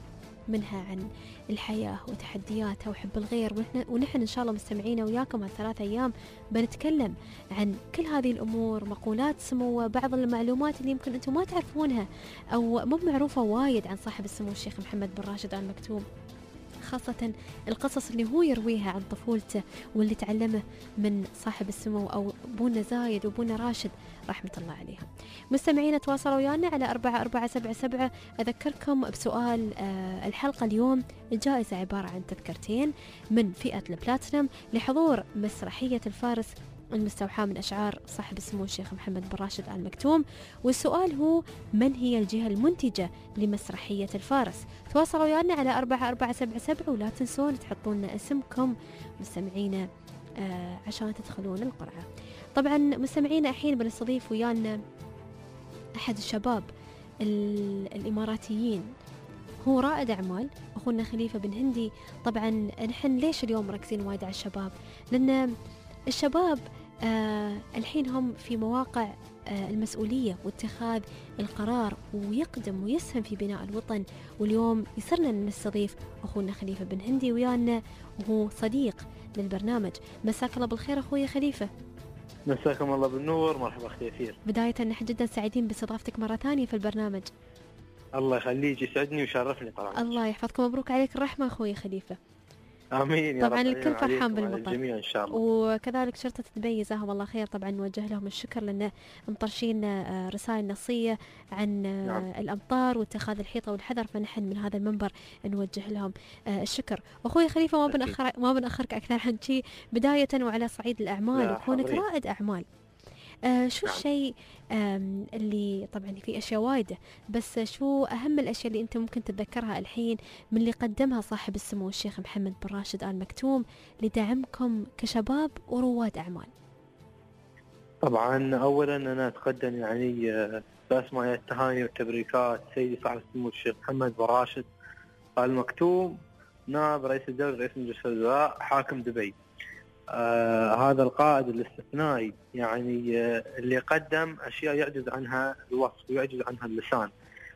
منها عن الحياة وتحدياتها وحب الغير، ونحن, ونحن إن شاء الله مستمعين وياكم هالثلاث أيام بنتكلم عن كل هذه الأمور، مقولات سمو، بعض المعلومات اللي يمكن أنتم ما تعرفونها أو مو معروفة وايد عن صاحب السمو الشيخ محمد بن راشد آل مكتوم، خاصة القصص اللي هو يرويها عن طفولته واللي تعلمه من صاحب السمو أو بونا زايد وبونا راشد رحمة الله عليهم. مستمعين تواصلوا ويانا على أربعة أربعة سبعة سبعة. أذكركم بسؤال آه الحلقة اليوم، الجائزة عبارة عن تذكرتين من فئة البلاتينم لحضور مسرحية الفارس المستوحاة من أشعار صاحب السمو الشيخ محمد بن راشد آل مكتوم، والسؤال هو من هي الجهة المنتجة لمسرحية الفارس؟ تواصلوا ويانا على أربعة أربعة سبعة سبعة، ولا تنسون تحطون لنا اسمكم مستمعينا آه عشان تدخلون القرعة. طبعا مستمعينا الحين بنستضيف ويانا أحد الشباب الإماراتيين، هو رائد أعمال، أخونا خليفة بن هندي. طبعا نحن ليش اليوم مركزين وايد على الشباب؟ لأن الشباب آه الحين هم في مواقع آه المسؤولية واتخاذ القرار، ويقدم ويسهم في بناء الوطن. واليوم يسرنا نستضيف أخونا خليفة بن هندي ويانا، وهو صديق للبرنامج. مساك الله بالخير أخوي خليفة. مساكم الله بالنور، مرحبا أختي ياسير. بداية نحن جدا سعيدين باستضافتك مرة ثانية في البرنامج. الله يخليك، يسعدني ويشرفني طبعا. الله يحفظكم، مبروك عليك الرحمة أخوي خليفة. آمين يا طبعا رب. الكل فرحان بالمطر الجميع إن شاء الله. وكذلك شرطة دبي جزاهم الله خير، طبعا نوجه لهم الشكر لأن مطرشين رسائل نصية عن نعم. الأمطار واتخاذ الحيطة والحذر، فنحن من هذا المنبر نوجه لهم الشكر. أخوي خليفة ما بنأخر ما بنأخرك أكثر عن شيء، بداية وعلى صعيد الأعمال وكونك رائد أعمال، آه شو نعم. الشيء اللي طبعا في أشياء وايدة، بس شو أهم الأشياء اللي أنت ممكن تتذكرها الحين من اللي قدمها صاحب السمو الشيخ محمد بن راشد آل مكتوم لدعمكم كشباب ورواد أعمال؟ طبعا أولا أنا أتقدم يعني بأسماء التهاني والتبريكات سيدي صاحب السمو الشيخ محمد بن راشد آل مكتوم، نائب رئيس الدولة رئيس مجلس الوزراء حاكم دبي. آه هذا القائد الاستثنائي يعني آه اللي قدم أشياء يعجز عنها الوصف ويعجز عنها اللسان.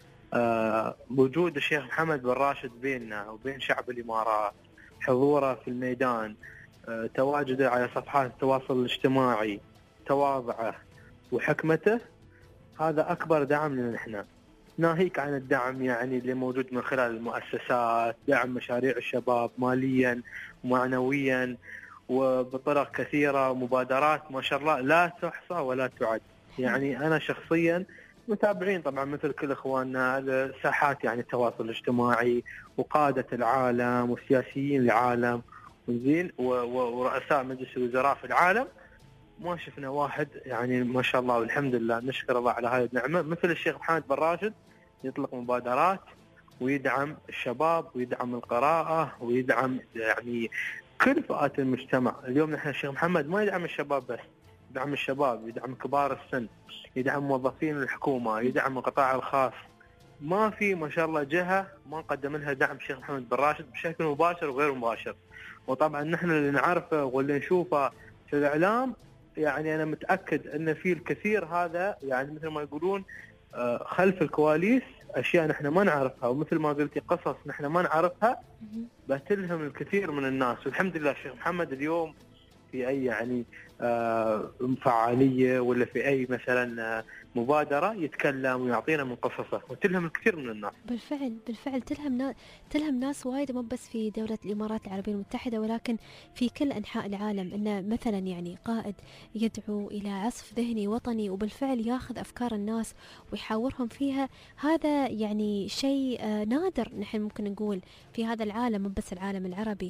آه وجود الشيخ محمد بن راشد بيننا وبين شعب الإمارات، حضوره في الميدان، آه تواجده على صفحات التواصل الاجتماعي، تواضعه وحكمته، هذا أكبر دعم لنا نحن. ناهيك عن الدعم يعني اللي موجود من خلال المؤسسات، دعم مشاريع الشباب ماليا ومعنويا وبطرق كثيرة، مبادرات ما شاء الله لا تحصى ولا تعد. يعني أنا شخصيا متابعين طبعا مثل كل إخواننا ساحات يعني التواصل الاجتماعي وقادة العالم وسياسيين العالم وزين ورؤساء مجلس الوزراء في العالم، ما شفنا واحد يعني ما شاء الله والحمد لله نشكر الله على هذه النعمة مثل الشيخ محمد بن راشد يطلق مبادرات ويدعم الشباب ويدعم القراءة ويدعم يعني كل فئات المجتمع. اليوم نحن الشيخ محمد ما يدعم الشباب بس، يدعم الشباب، يدعم كبار السن، يدعم موظفين الحكومة، يدعم القطاع الخاص. ما في ما شاء الله جهة ما قدم لها دعم الشيخ محمد بن راشد بشكل مباشر وغير مباشر. وطبعا نحن اللي نعرفه واللي نشوفه في الإعلام يعني أنا متأكد أن في الكثير هذا يعني مثل ما يقولون خلف الكواليس أشياء نحن ما نعرفها، ومثل ما قلتي قصص نحن ما نعرفها بتلهم الكثير من الناس. والحمد لله الشيخ محمد اليوم في أي يعني آه فعالية ولا في أي مثلا آه مبادرة يتكلم ويعطينا من قصصه وتلهم الكثير من الناس. بالفعل بالفعل تلهم نا... تلهم ناس وايد، مو بس في دولة الإمارات العربية المتحدة ولكن في كل أنحاء العالم، إنه مثلا يعني قائد يدعو إلى عصف ذهني وطني وبالفعل ياخذ أفكار الناس ويحاورهم فيها. هذا يعني شيء آه نادر نحن ممكن نقول في هذا العالم، مو بس العالم العربي.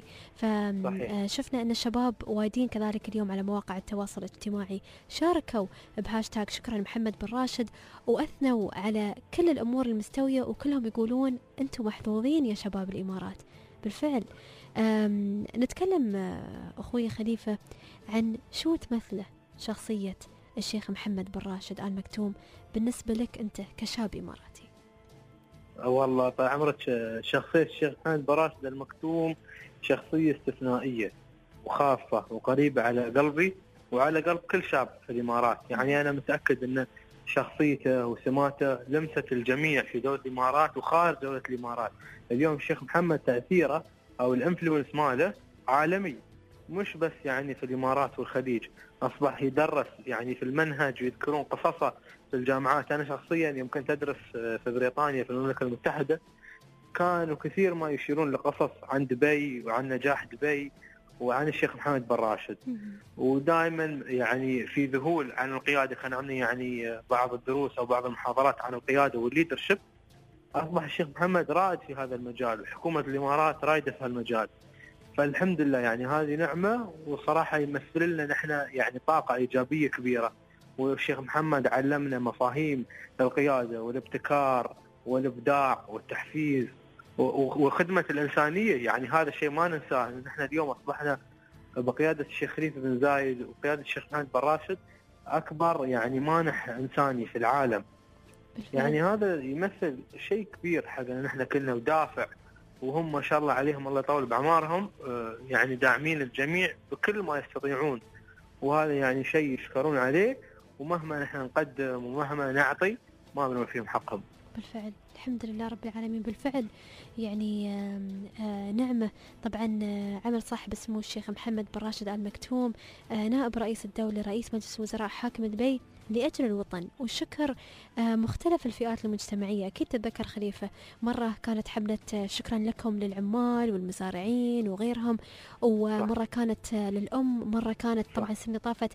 فشفنا أن الشباب وايدين كذلك اليوم على مواقع التواصل الاجتماعي شاركوا بهاشتاج شكرا محمد بن راشد وأثنوا على كل الأمور المستوية، وكلهم يقولون أنتم محظوظين يا شباب الإمارات. بالفعل نتكلم أخوي خليفة عن شو تمثله شخصية الشيخ محمد بن راشد آل مكتوم بالنسبة لك أنت كشاب إماراتي. والله طال عمرك شخصية الشيخ محمد بن راشد آل مكتوم شخصية استثنائية وخاصة وقريبة على قلبي وعلى قلب كل شاب في الإمارات. يعني أنا متأكد أن شخصيته وسماته لمست الجميع في دولة الإمارات وخارج دولة الإمارات. اليوم الشيخ محمد تأثيره أو الانفلونس ماله عالمي، مش بس يعني في الإمارات والخليج، أصبح يدرس يعني في المنهج ويذكرون قصصه في الجامعات. أنا شخصيا يمكن تدرس في بريطانيا في المملكة المتحدة، كانوا كثير ما يشيرون لقصص عن دبي وعن نجاح دبي وعن الشيخ محمد بن راشد، ودائما يعني في ذهول عن القيادة. كان عندي يعني بعض الدروس أو بعض المحاضرات عن القيادة والليدرشيب. أصبح الشيخ محمد رائد في هذا المجال، وحكومة الإمارات رائدة في هذا المجال. فالحمد لله يعني هذه نعمة، وصراحة يمثل لنا نحن يعني طاقة إيجابية كبيرة. والشيخ محمد علمنا مفاهيم القيادة والابتكار والإبداع والتحفيز وخدمة الإنسانية. يعني هذا الشيء ما ننساه. نحن اليوم أصبحنا بقيادة الشيخ خليفة بن زايد وقيادة الشيخ محمد بن راشد أكبر يعني مانح إنساني في العالم. يعني هذا يمثل شيء كبير حقنا نحن كلنا ودافع، وهم ما شاء الله عليهم الله يطول بعمارهم يعني داعمين الجميع بكل ما يستطيعون، وهذا يعني شيء يشكرون عليه. ومهما نحن نقدم ومهما نعطي ما بنوفيهم حقهم. بالفعل الحمد لله رب العالمين. بالفعل يعني آآ آآ نعمة. طبعا عمل صاحب اسمه الشيخ محمد بن راشد آل مكتوم نائب رئيس الدولة رئيس مجلس وزراء حاكم دبي لأجل الوطن والشكر مختلف الفئات المجتمعية. أكيد تتذكر خليفة مرة كانت حملة شكرا لكم للعمال والمزارعين وغيرهم، ومرة كانت للأم، مرة كانت طبعا السنة طافت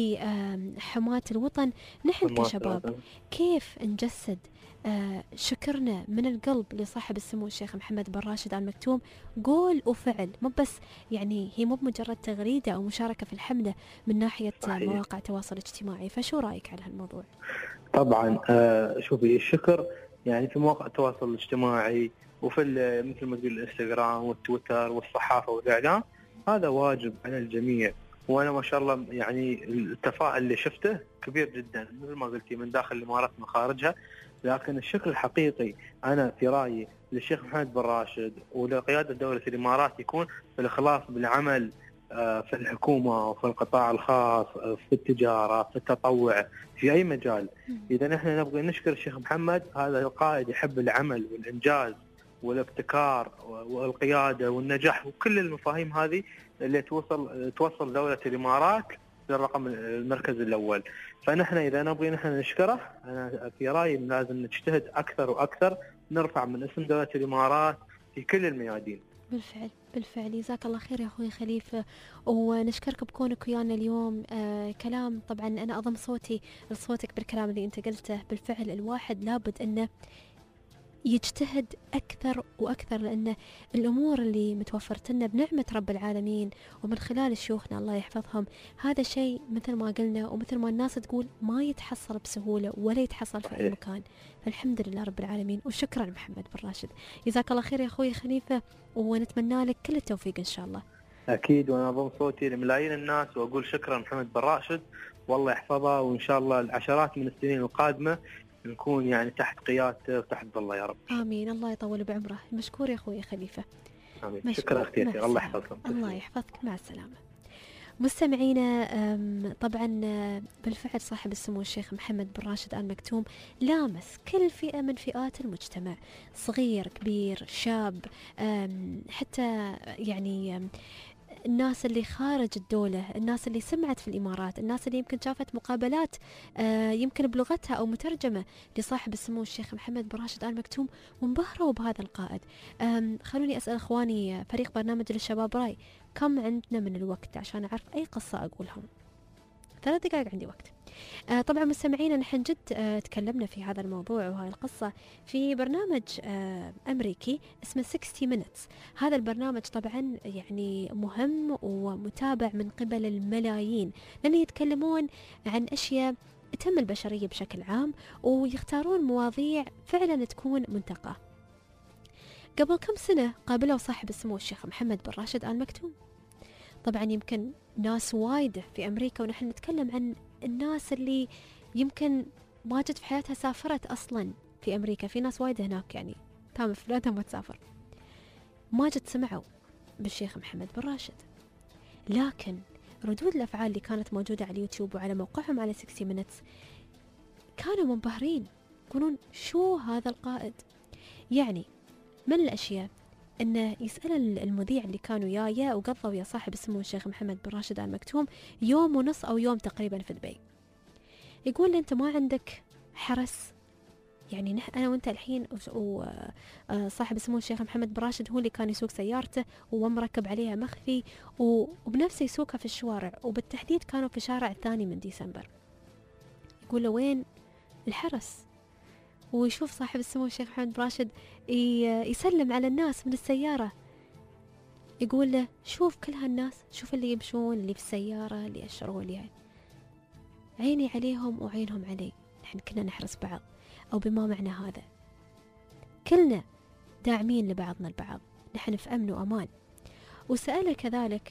لحماة الوطن. نحن كشباب كيف نجسد آه شكرنا من القلب لصاحب السمو الشيخ محمد بن راشد آل مكتوم قول وفعل، مو بس يعني هي مو مجرد تغريدة أو مشاركة في الحملة من ناحية صحيح. مواقع التواصل الاجتماعي. فشو رأيك على هالموضوع؟ طبعا آه شوفي الشكر يعني في مواقع التواصل الاجتماعي وفي مثل ما تقول الانستغرام والتويتر والصحافة والإعلام، هذا واجب على الجميع. وانا ما شاء الله يعني التفاعل اللي شفته كبير جدا مثل ما قلتي من داخل الامارات من خارجها. لكن الشكر الحقيقي انا في رايي للشيخ محمد بن راشد ولقياده دوله الامارات يكون في الاخلاص بالعمل في الحكومه وفي القطاع الخاص، في التجاره، في التطوع، في اي مجال. اذا نحن نبغى نشكر الشيخ محمد، هذا القائد يحب العمل والانجاز والابتكار والقياده والنجاح وكل المفاهيم هذه اللي توصل توصل دولة الإمارات للرقم المركز الأول. فنحن إذا نبغي نحن نشكره، أنا في رأيي لازم نجتهد أكثر وأكثر، نرفع من اسم دولة الإمارات في كل الميادين. بالفعل بالفعل جزاك الله خير يا أخوي خليفة، ونشكرك بكونك ويانا اليوم. آه كلام طبعا أنا أضم صوتي لصوتك بالكلام اللي أنت قلته. بالفعل الواحد لابد أنه يجتهد أكثر وأكثر، لأن الأمور اللي متوفرت لنا بنعمة رب العالمين ومن خلال شيوخنا الله يحفظهم، هذا شيء مثل ما قلنا ومثل ما الناس تقول ما يتحصل بسهولة ولا يتحصل في أي مكان. فالحمد لله رب العالمين وشكرا محمد بن راشد. جزاك الله خير يا أخوي خليفة، ونتمنى لك كل التوفيق إن شاء الله. أكيد، وأنا أضم صوتي لملايين الناس وأقول شكرا محمد بن راشد، والله يحفظه، وإن شاء الله العشرات من السنين القادمة نكون يعني تحت قيادته وتحت ظله يا رب. آمين. الله يطول بعمره. مشكور يا أخوي خليفة. آمين. شكرا أختي، الله يحفظكم. الله يحفظك. مع السلامة. مستمعينا طبعا بالفعل صاحب السمو الشيخ محمد بن راشد آل مكتوم لامس كل فئة من فئات المجتمع، صغير كبير شاب، حتى يعني الناس اللي خارج الدولة، الناس اللي سمعت في الإمارات، الناس اللي يمكن شافت مقابلات آه يمكن بلغتها أو مترجمة لصاحب السمو الشيخ محمد بن راشد آل مكتوم، وانبهروا بهذا القائد. خلوني أسأل إخواني فريق برنامج للشباب راي، كم عندنا من الوقت عشان أعرف أي قصة أقولهم؟ ثلاث دقائق عندي وقت. آه طبعا مستمعينا نحن جد آه تكلمنا في هذا الموضوع وهذه القصة في برنامج آه أمريكي اسمه ستين minutes. هذا البرنامج طبعا يعني مهم ومتابع من قبل الملايين، لأن يتكلمون عن أشياء تهم البشرية بشكل عام ويختارون مواضيع فعلا تكون منتقاة. قبل كم سنة قابلوا صاحب السمو الشيخ محمد بن راشد آل مكتوم. طبعا يمكن ناس وايدة في أمريكا، ونحن نتكلم عن الناس اللي يمكن ما جت في حياتها سافرت أصلا في أمريكا، في ناس وايدة هناك يعني تام في بلادها ما تسافر، ما جت سمعوا بالشيخ محمد بن راشد. لكن ردود الأفعال اللي كانت موجودة على اليوتيوب وعلى موقعهم على ستين minutes كانوا منبهرين، يقولون شو هذا القائد. يعني من الأشياء أنه يسأل المذيع اللي كانوا وياه وقضوا ويا صاحب اسمه الشيخ محمد بن راشد آل مكتوم يوم ونص أو يوم تقريبا في دبي، يقول له أنت ما عندك حرس؟ يعني نح أنا وأنت الحين وصاحب اسمه الشيخ محمد بن راشد هو اللي كان يسوق سيارته ومركب عليها مخفي وبنفسه يسوقها في الشوارع، وبالتحديد كانوا في شارع الثاني من ديسمبر. يقول له وين الحرس؟ ويشوف صاحب السمو الشيخ محمد بن راشد يسلم على الناس من السيارة، يقول له شوف كل هالناس، شوف اللي يمشون، اللي في السيارة، اللي يشرون لي، عيني عليهم وعينهم علي، نحن كنا نحرس بعض، أو بما معنى هذا كلنا داعمين لبعضنا البعض، نحن في أمن وأمان. وسأله كذلك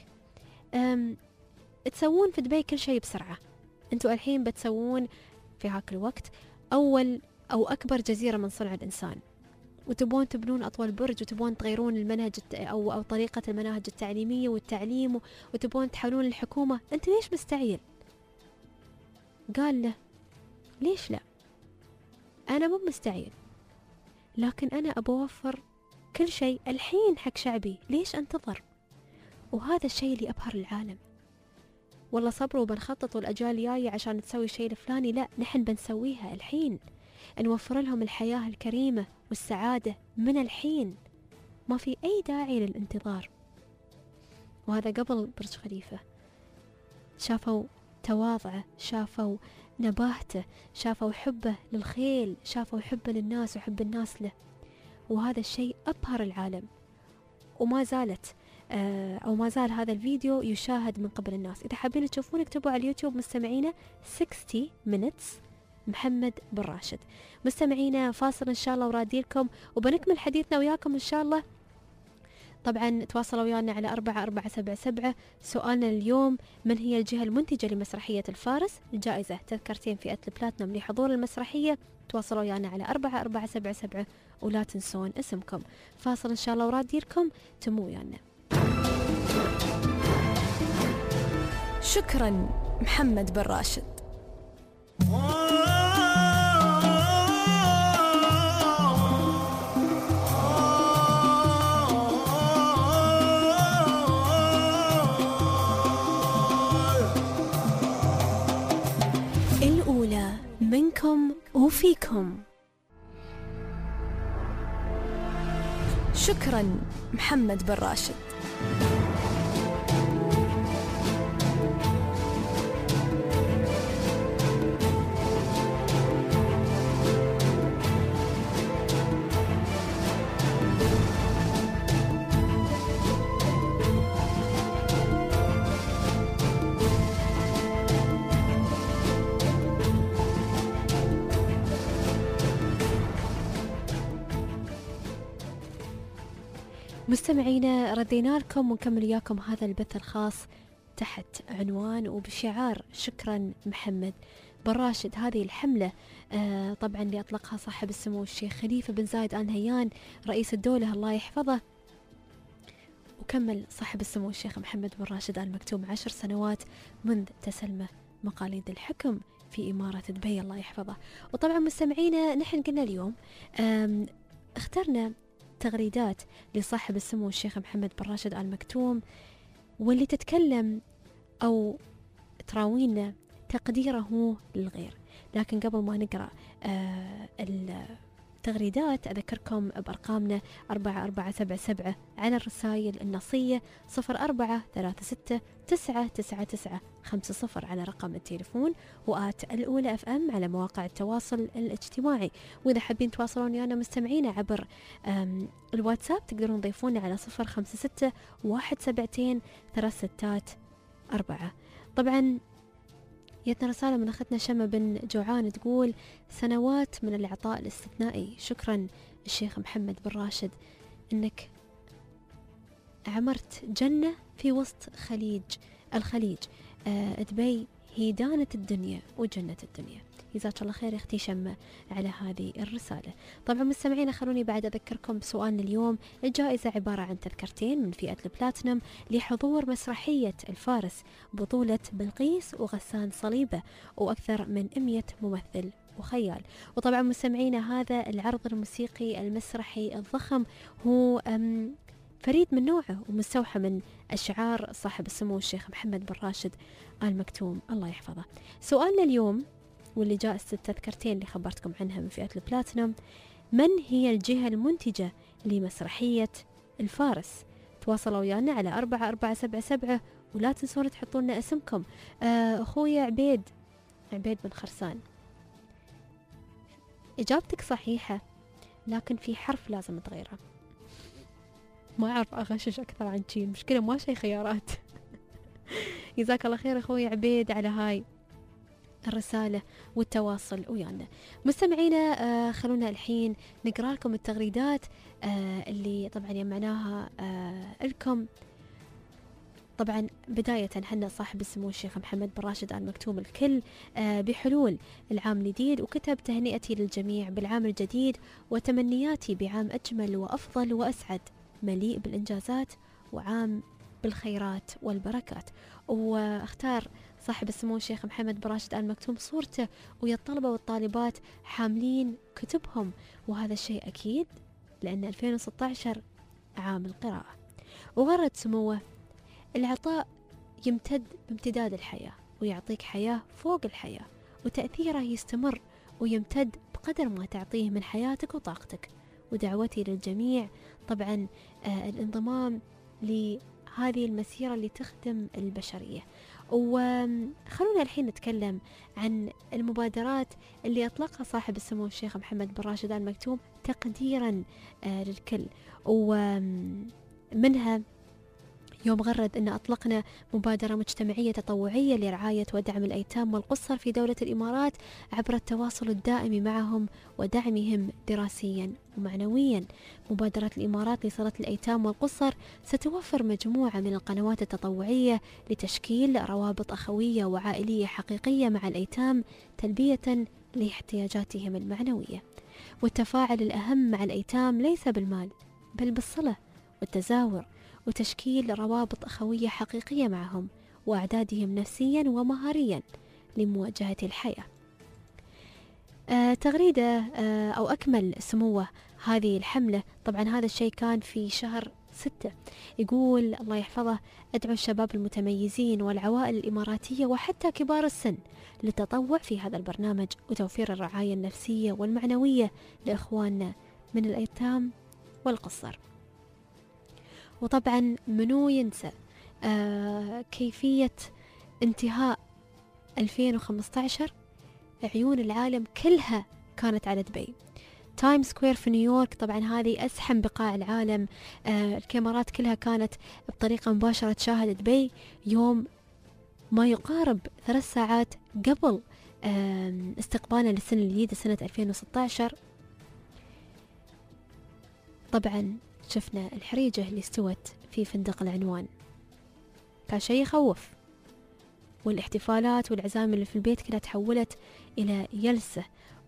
تسوون في دبي كل شيء بسرعة، أنتوا الحين بتسوون في هاك الوقت أول أو أكبر جزيرة من صنع الإنسان، وتبون تبنون أطول برج، وتبون تغيرون المنهج أو أو طريقة المناهج التعليمية والتعليم، وتبون تحولون الحكومة، أنت ليش مستعجل؟ قال له ليش لا، أنا مو مستعجل، لكن أنا أبوفر كل شيء الحين حق شعبي، ليش أنتظر؟ وهذا الشيء اللي أبهر العالم. والله صبروا بنخطط الأجيال الجاية عشان تسوي الشيء الفلاني، لا، نحن بنسويها الحين، نوفر لهم الحياة الكريمة والسعادة من الحين، ما في أي داعي للانتظار. وهذا قبل برج خليفة، شافوا تواضعه، شافوا نباهته، شافوا حبه للخيل، شافوا حبه للناس وحب الناس له، وهذا الشيء أبهر العالم. وما زالت أو ما زال هذا الفيديو يشاهد من قبل الناس. إذا حابين تشوفون اكتبوا على اليوتيوب مستمعينا ستين minutes محمد بن راشد. مستمعينا فاصل إن شاء الله ورادي لكم وبنكمل حديثنا وياكم إن شاء الله. طبعا تواصلوا ويانا على أربعة أربعة سبعة سبعة. سؤالنا اليوم: من هي الجهة المنتجة لمسرحية الفارس؟ الجائزة تذكرتين فئة البلاتنم لحضور المسرحية. تواصلوا ويانا على أربعة أربعة سبعة سبعة ولا تنسون اسمكم. فاصل إن شاء الله ورادي لكم، تموا ويانا. شكرا محمد بن راشد. الأولى منكم وفيكم. شكرا محمد بن راشد. مستمعينا ردينا لكم ونكمل وياكم هذا البث الخاص تحت عنوان وبشعار شكرا محمد بن راشد. هذه الحملة آه طبعا اللي أطلقها صاحب السمو الشيخ خليفة بن زايد آل نهيان رئيس الدولة الله يحفظه، وكمل صاحب السمو الشيخ محمد بن راشد آل مكتوم عشر سنوات منذ تسلمه مقاليد الحكم في إمارة دبي الله يحفظه. وطبعا مستمعينا نحن قلنا اليوم اخترنا تغريدات لصاحب السمو الشيخ محمد بن راشد آل مكتوم، واللي تتكلم أو تراوينا تقديره للغير. لكن قبل ما نقرأ آه التغريدات أذكركم بأرقامنا أربعة أربعة سبعة سبعة على الرسائل النصية، صفر أربعة ثلاثة ستة تسعة تسعة تسعة خمسة صفر على رقم التليفون، وآت الأولى أف أم على مواقع التواصل الاجتماعي. وإذا حابين تواصلون ويانا مستمعينا عبر الواتساب تقدرون تضيفونا على صفر خمسة ستة واحد سبعتين ثلاث ستات أربعة. طبعا جتنا رسالة من أختنا شمة بن جوعان تقول: سنوات من العطاء الاستثنائي، شكرا الشيخ محمد بن راشد إنك عمرت جنة في وسط خليج الخليج. آه دبي هي دانة الدنيا وجنة الدنيا. جزاك الله خير اختي شمة على هذه الرسالة. طبعا مستمعينا خلوني بعد أذكركم بسؤالنا اليوم. الجائزة عبارة عن تذكرتين من فئة البلاتنم لحضور مسرحية الفارس بطولة بلقيس وغسان صليبة وأكثر من مئة ممثل وخيال. وطبعا مستمعينا هذا العرض الموسيقي المسرحي الضخم هو فريد من نوعه ومستوحى من أشعار صاحب السمو الشيخ محمد بن راشد آل مكتوم الله يحفظه. سؤالنا اليوم واللي جاء التذكرتين اللي خبرتكم عنها من فئة البلاتينوم: من هي الجهة المنتجة لمسرحية الفارس؟ تواصلوا ويانا على أربعة أربعة سبعة سبعة ولا تنسون تحطوا لنا اسمكم. آه أخويا عبيد عبيد بن خرسان، إجابتك صحيحة لكن في حرف لازم تغيره. ما أعرف أغشش أكثر عن شي، المشكلة ما شي خيارات. جزاك الله خير أخوي عبيد على هاي الرسالة والتواصل ويانا. مستمعينا آه خلونا الحين نقرأ لكم التغريدات آه اللي طبعا يمعناها آه لكم. طبعا بداية حنا صاحب السمو الشيخ محمد بن راشد آل مكتوم الكل آه بحلول العام الجديد، وكتب: تهنئتي للجميع بالعام الجديد وتمنياتي بعام أجمل وأفضل وأسعد، مليء بالإنجازات وعام بالخيرات والبركات. واختار صاحب السمو الشيخ محمد بن راشد آل مكتوم صورته ويا الطلبة والطالبات حاملين كتبهم، وهذا الشيء أكيد لأن ألفين وستة عشر عام القراءة. وغرد سموه: العطاء يمتد بامتداد الحياة ويعطيك حياة فوق الحياة، وتأثيره يستمر ويمتد بقدر ما تعطيه من حياتك وطاقتك. ودعوتي للجميع طبعا آه الانضمام لهذه المسيرة اللي تخدم البشرية. وخلونا الحين نتكلم عن المبادرات اللي أطلقها صاحب السمو الشيخ محمد بن راشد آل مكتوم تقديرا آه للكل. ومنها يوم غرد أن أطلقنا مبادرة مجتمعية تطوعية لرعاية ودعم الأيتام والقصر في دولة الإمارات عبر التواصل الدائم معهم ودعمهم دراسيا ومعنويا. مبادرة الإمارات لصلة الأيتام والقصر ستوفر مجموعة من القنوات التطوعية لتشكيل روابط أخوية وعائلية حقيقية مع الأيتام تلبية لاحتياجاتهم المعنوية. والتفاعل الأهم مع الأيتام ليس بالمال بل بالصلة والتزاور وتشكيل روابط أخوية حقيقية معهم وأعدادهم نفسيا ومهاريا لمواجهة الحياة. آه تغريدة آه أو أكمل سموه هذه الحملة. طبعا هذا الشيء كان في شهر ستة. يقول الله يحفظه: أدعو الشباب المتميزين والعوائل الإماراتية وحتى كبار السن للتطوع في هذا البرنامج وتوفير الرعاية النفسية والمعنوية لإخواننا من الأيتام والقصر. وطبعا منو ينسى آه كيفية انتهاء ألفين وخمسة عشر عيون العالم كلها كانت على دبي. تايم سكوير في نيويورك طبعا هذه أزحم بقاع العالم، آه الكاميرات كلها كانت بطريقة مباشرة تشاهد دبي يوم ما يقارب ثلاث ساعات قبل آه استقبالنا للسنة الجديدة سنة ألفين وستة عشر. طبعا شفنا الحريجة اللي استوت في فندق العنوان، كان شيء يخوف. والاحتفالات والعزائم اللي في البيت كلها تحولت إلى يلسة،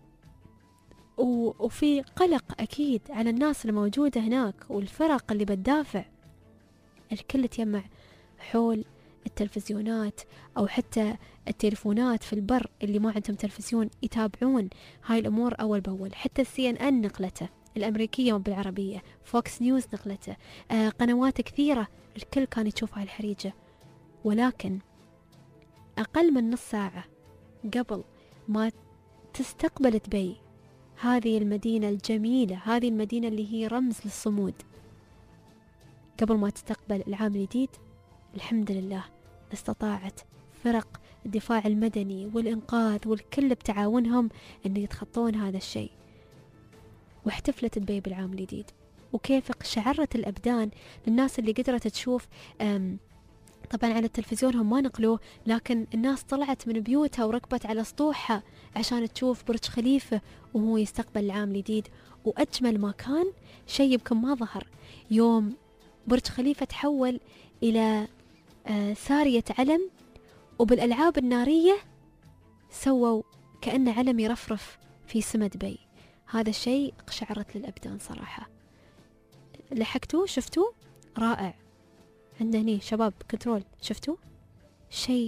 وفي قلق أكيد على الناس الموجودة هناك والفرق اللي بتدافع. الكل تجمع حول التلفزيونات أو حتى التلفونات في البر اللي ما عندهم تلفزيون يتابعون هاي الأمور أول بأول. حتى السي ان ان نقلته الأمريكية بالعربية، فوكس نيوز نقلته، آه قنوات كثيرة الكل كان يشوف هاي الحريجة. ولكن أقل من نص ساعة قبل ما تستقبل دبي هذه المدينة الجميلة، هذه المدينة اللي هي رمز للصمود، قبل ما تستقبل العام الجديد الحمد لله استطاعت فرق الدفاع المدني والإنقاذ والكل بتعاونهم أن يتخطون هذا الشيء. واحتفلت دبي بالعام الجديد، وكيف شعرت الأبدان للناس اللي قدرت تشوف. طبعا على التلفزيون هم ما نقلوه، لكن الناس طلعت من بيوتها وركبت على سطوحها عشان تشوف برج خليفة وهو يستقبل العام الجديد. وأجمل ما كان شيء يمكن ما ظهر يوم برج خليفة تحول إلى سارية علم، وبالألعاب النارية سووا كأن علم يرفرف في سما دبي. هذا الشيء قشعرت للأبدان صراحة. لحقتوه؟ شفتوه؟ رائع. عندنا هني شباب كنترول، شفتوه؟ شيء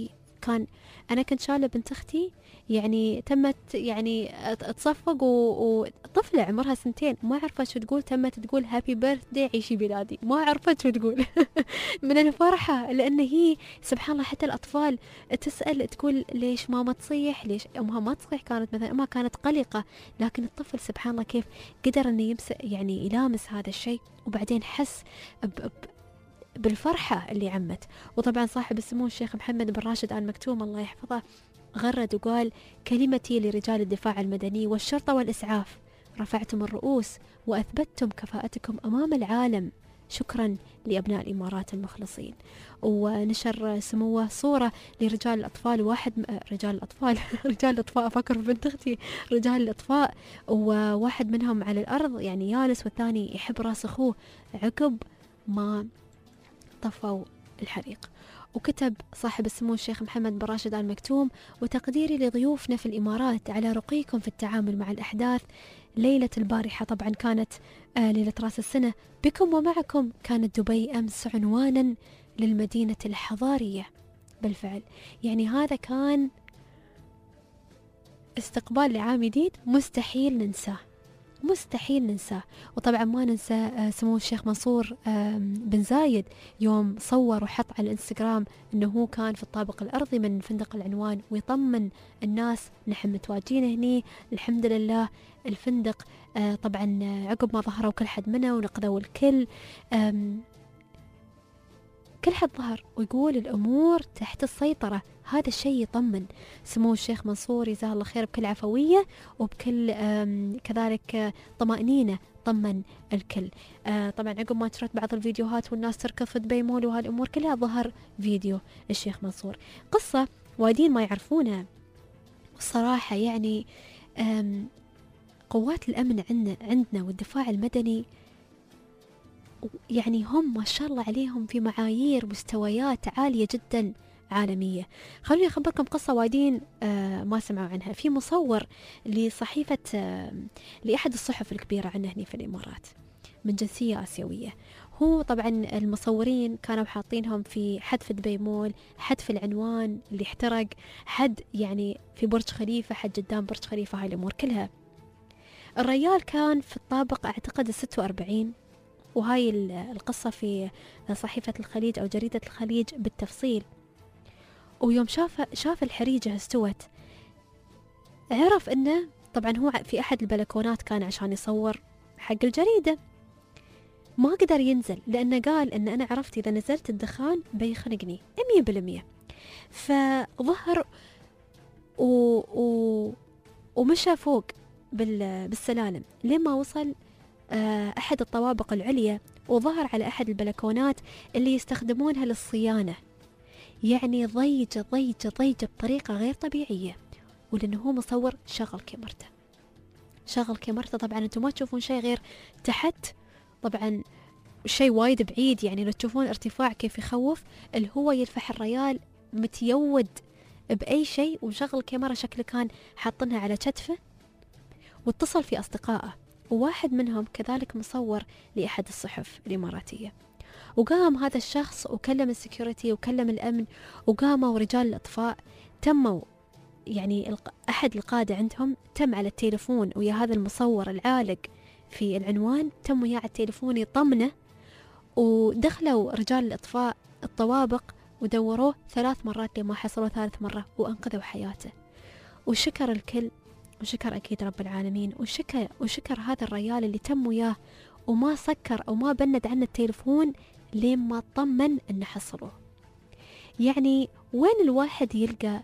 كان أنا كنت شايلة بنت أختي يعني تمت يعني تصفق وطفلة عمرها سنتين ما عرفت شو تقول، تمت تقول هابي بيرثدي عيشي بلادي، ما عرفت شو تقول من الفرحة، لأن هي سبحان الله حتى الأطفال تسأل تقول ليش ماما تصيح، ليش أمها ما تصيح، كانت مثلا أمها كانت قلقة، لكن الطفل سبحان الله كيف قدر أنه يمسك يعني يلامس هذا الشيء، وبعدين حس ب ب بالفرحة اللي عمت. وطبعا صاحب السمو الشيخ محمد بن راشد آل مكتوم الله يحفظه غرد وقال كلمتي لرجال الدفاع المدني والشرطة والإسعاف، رفعتم الرؤوس وأثبتتم كفاءتكم أمام العالم، شكرا لأبناء الإمارات المخلصين. ونشر سموه صورة لرجال الأطفال، واحد م... رجال الأطفال رجال الأطفاء أفكر بنت أختي رجال الأطفاء، وواحد منهم على الأرض يعني يالس والثاني يحب راس أخوه عقب ما طفوا الحريق. وكتب صاحب السمو الشيخ محمد بن راشد آل مكتوم وتقديري لضيوفنا في الإمارات على رقيكم في التعامل مع الأحداث ليلة البارحة، طبعا كانت آه ليلة رأس السنة، بكم ومعكم كانت دبي أمس عنوانا للمدينة الحضارية. بالفعل يعني هذا كان استقبال لعام جديد مستحيل ننساه، مستحيل ننساه. وطبعا ما ننسى سمو الشيخ منصور بن زايد يوم صور وحط على الانستغرام انه هو كان في الطابق الارضي من فندق العنوان ويطمن الناس نحن متواجدين هني الحمد لله. الفندق طبعا عقب ما ظهروا كل حد منا ونقذوا الكل، كل حد ظهر ويقول الأمور تحت السيطرة، هذا الشيء يطمن. سمو الشيخ منصور جزاه الله خير بكل عفوية وبكل كذلك طمأنينة طمن الكل. طبعا عقب ما ترت بعض الفيديوهات والناس تركض في دبي مول وهالأمور كلها ظهر فيديو الشيخ منصور، قصة وايدين ما يعرفونها الصراحة. يعني قوات الأمن عندنا عندنا والدفاع المدني يعني هم ما شاء الله عليهم في معايير مستويات عالية جدا عالمية. خلوني أخبركم قصة وايدين آه ما سمعوا عنها. في مصور لصحيفة آه لأحد الصحف الكبيرة عندنا هنا في الإمارات من جنسية آسيوية، هو طبعا المصورين كانوا حاطينهم في حد في دبي مول، حد في العنوان اللي احترق، حد يعني في برج خليفة، حد قدام برج خليفة، هاي الأمور كلها. الرجال كان في الطابق أعتقد الستة وأربعين، وهاي القصة في صحيفة الخليج أو جريدة الخليج بالتفصيل. ويوم شاف شاف الحريقة استوت عرف إنه طبعا هو في أحد البلكونات كان عشان يصور حق الجريدة، ما قدر ينزل لأنه قال إن أنا عرفت إذا نزلت الدخان بيخنقني مية بالمية. فظهر و... و... ومشى فوق بال... بالسلالم لين ما وصل أحد الطوابق العليا، وظهر على أحد البلكونات اللي يستخدمونها للصيانة. يعني ضيجة ضيجة ضيجة بطريقة غير طبيعية، ولأنه هو مصور شغل كاميرته شغل كاميرته طبعا أنتم ما تشوفون شيء غير تحت، طبعا شيء وايد بعيد، يعني لو تشوفون ارتفاع كيف يخوف. الهو يلفح الريال متيود بأي شيء، وشغل كاميرا شكله كان حاطنها على كتفه، واتصل في أصدقائه، وواحد منهم كذلك مصور لأحد الصحف الإماراتية. وقام هذا الشخص وكلم السكيورتي وكلم الأمن، وقاموا رجال الإطفاء تموا يعني أحد القادة عندهم تم على التليفون ويا هذا المصور العالق في العنوان، تم وياه على التليفون يطمنه، ودخلوا رجال الإطفاء الطوابق ودوروه ثلاث مرات لما حصلوا ثالث مرة وأنقذوا حياته. وشكر الكل، وشكر أكيد رب العالمين، وشكر وشكر هذا الرجال اللي تم وياه وما سكر أو ما بند عنه التليفون لين ما طمن أن حصلوه. يعني وين الواحد يلقى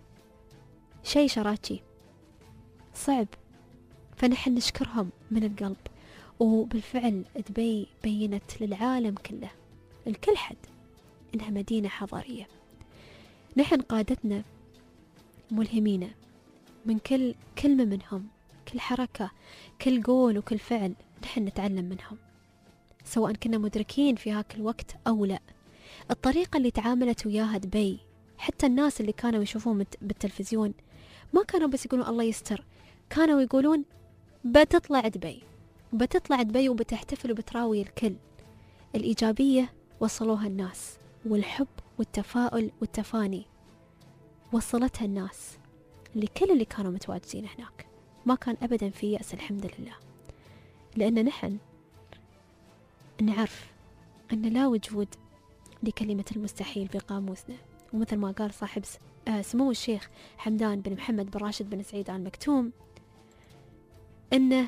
شيء شراكي صعب، فنحن نشكرهم من القلب. وبالفعل دبي بينت للعالم كله الكل حد إنها مدينة حضارية. نحن قادتنا ملهمين من كل كلمة منهم، كل حركة، كل قول وكل فعل نحن نتعلم منهم، سواء كنا مدركين في هاك الوقت أو لا. الطريقة اللي تعاملت وياها دبي، حتى الناس اللي كانوا يشوفون بالتلفزيون ما كانوا بس يقولون الله يستر، كانوا يقولون بتطلع دبي، بتطلع دبي وبتحتفل وبتراوي الكل. الإيجابية وصلوها الناس، والحب والتفاؤل والتفاني وصلتها الناس لكل اللي كانوا متواجدين هناك. ما كان أبدا في يأس الحمد لله، لأن نحن نعرف أن لا وجود لكلمة المستحيل في قاموسنا. ومثل ما قال صاحب سمو الشيخ حمدان بن محمد بن راشد بن سعيد آل مكتوم، أنه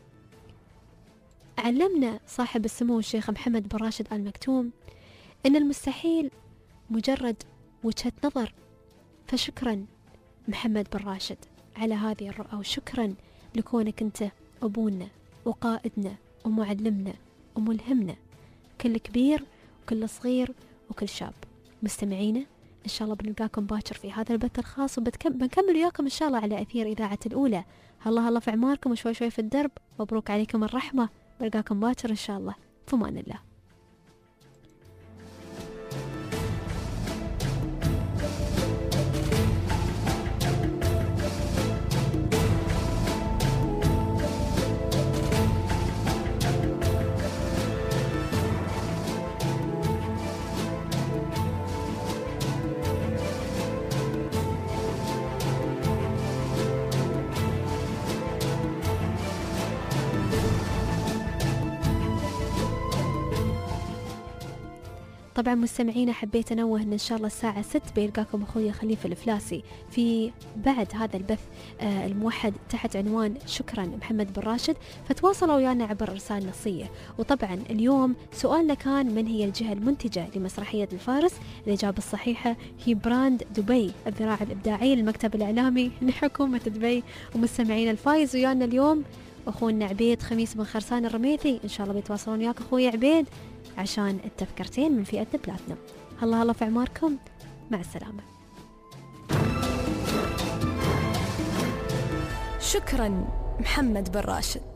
علمنا صاحب السمو الشيخ محمد بن راشد آل مكتوم أن المستحيل مجرد وجهة نظر. فشكرا محمد بن راشد على هذه الرؤى، وشكرا لكونك أنت أبونا وقائدنا ومعلمنا وملهمنا، كل كبير وكل صغير وكل شاب. مستمعينا إن شاء الله بنلقاكم باكر في هذا البث الخاص، وبنكمل وياكم إن شاء الله على أثير إذاعة الأولى. الله الله في عماركم وشوي شوي في الدرب. مبروك عليكم الرحمة، بلقاكم باكر إن شاء الله. في أمان الله. طبعا مستمعينا حبيت أنوه أن إن شاء الله الساعة ست بيلقاكم أخوي خليفة الفلاسي في بعد هذا البث آه الموحد تحت عنوان شكرا محمد بن راشد، فتواصلوا ويانا عبر رسائل نصية. وطبعا اليوم سؤالنا كان من هي الجهة المنتجة لمسرحية الفارس؟ الإجابة الصحيحة هي براند دبي، الذراع الإبداعية للمكتب الإعلامي لحكومة دبي. ومستمعينا الفايز ويانا اليوم أخونا عبيد خميس بن خرسان الرميثي، إن شاء الله بيتواصلون وياك أخوي عبيد عشان التذكرتين من فئة بلاتنم. الله الله في عماركم، مع السلامة. شكرا محمد بن راشد.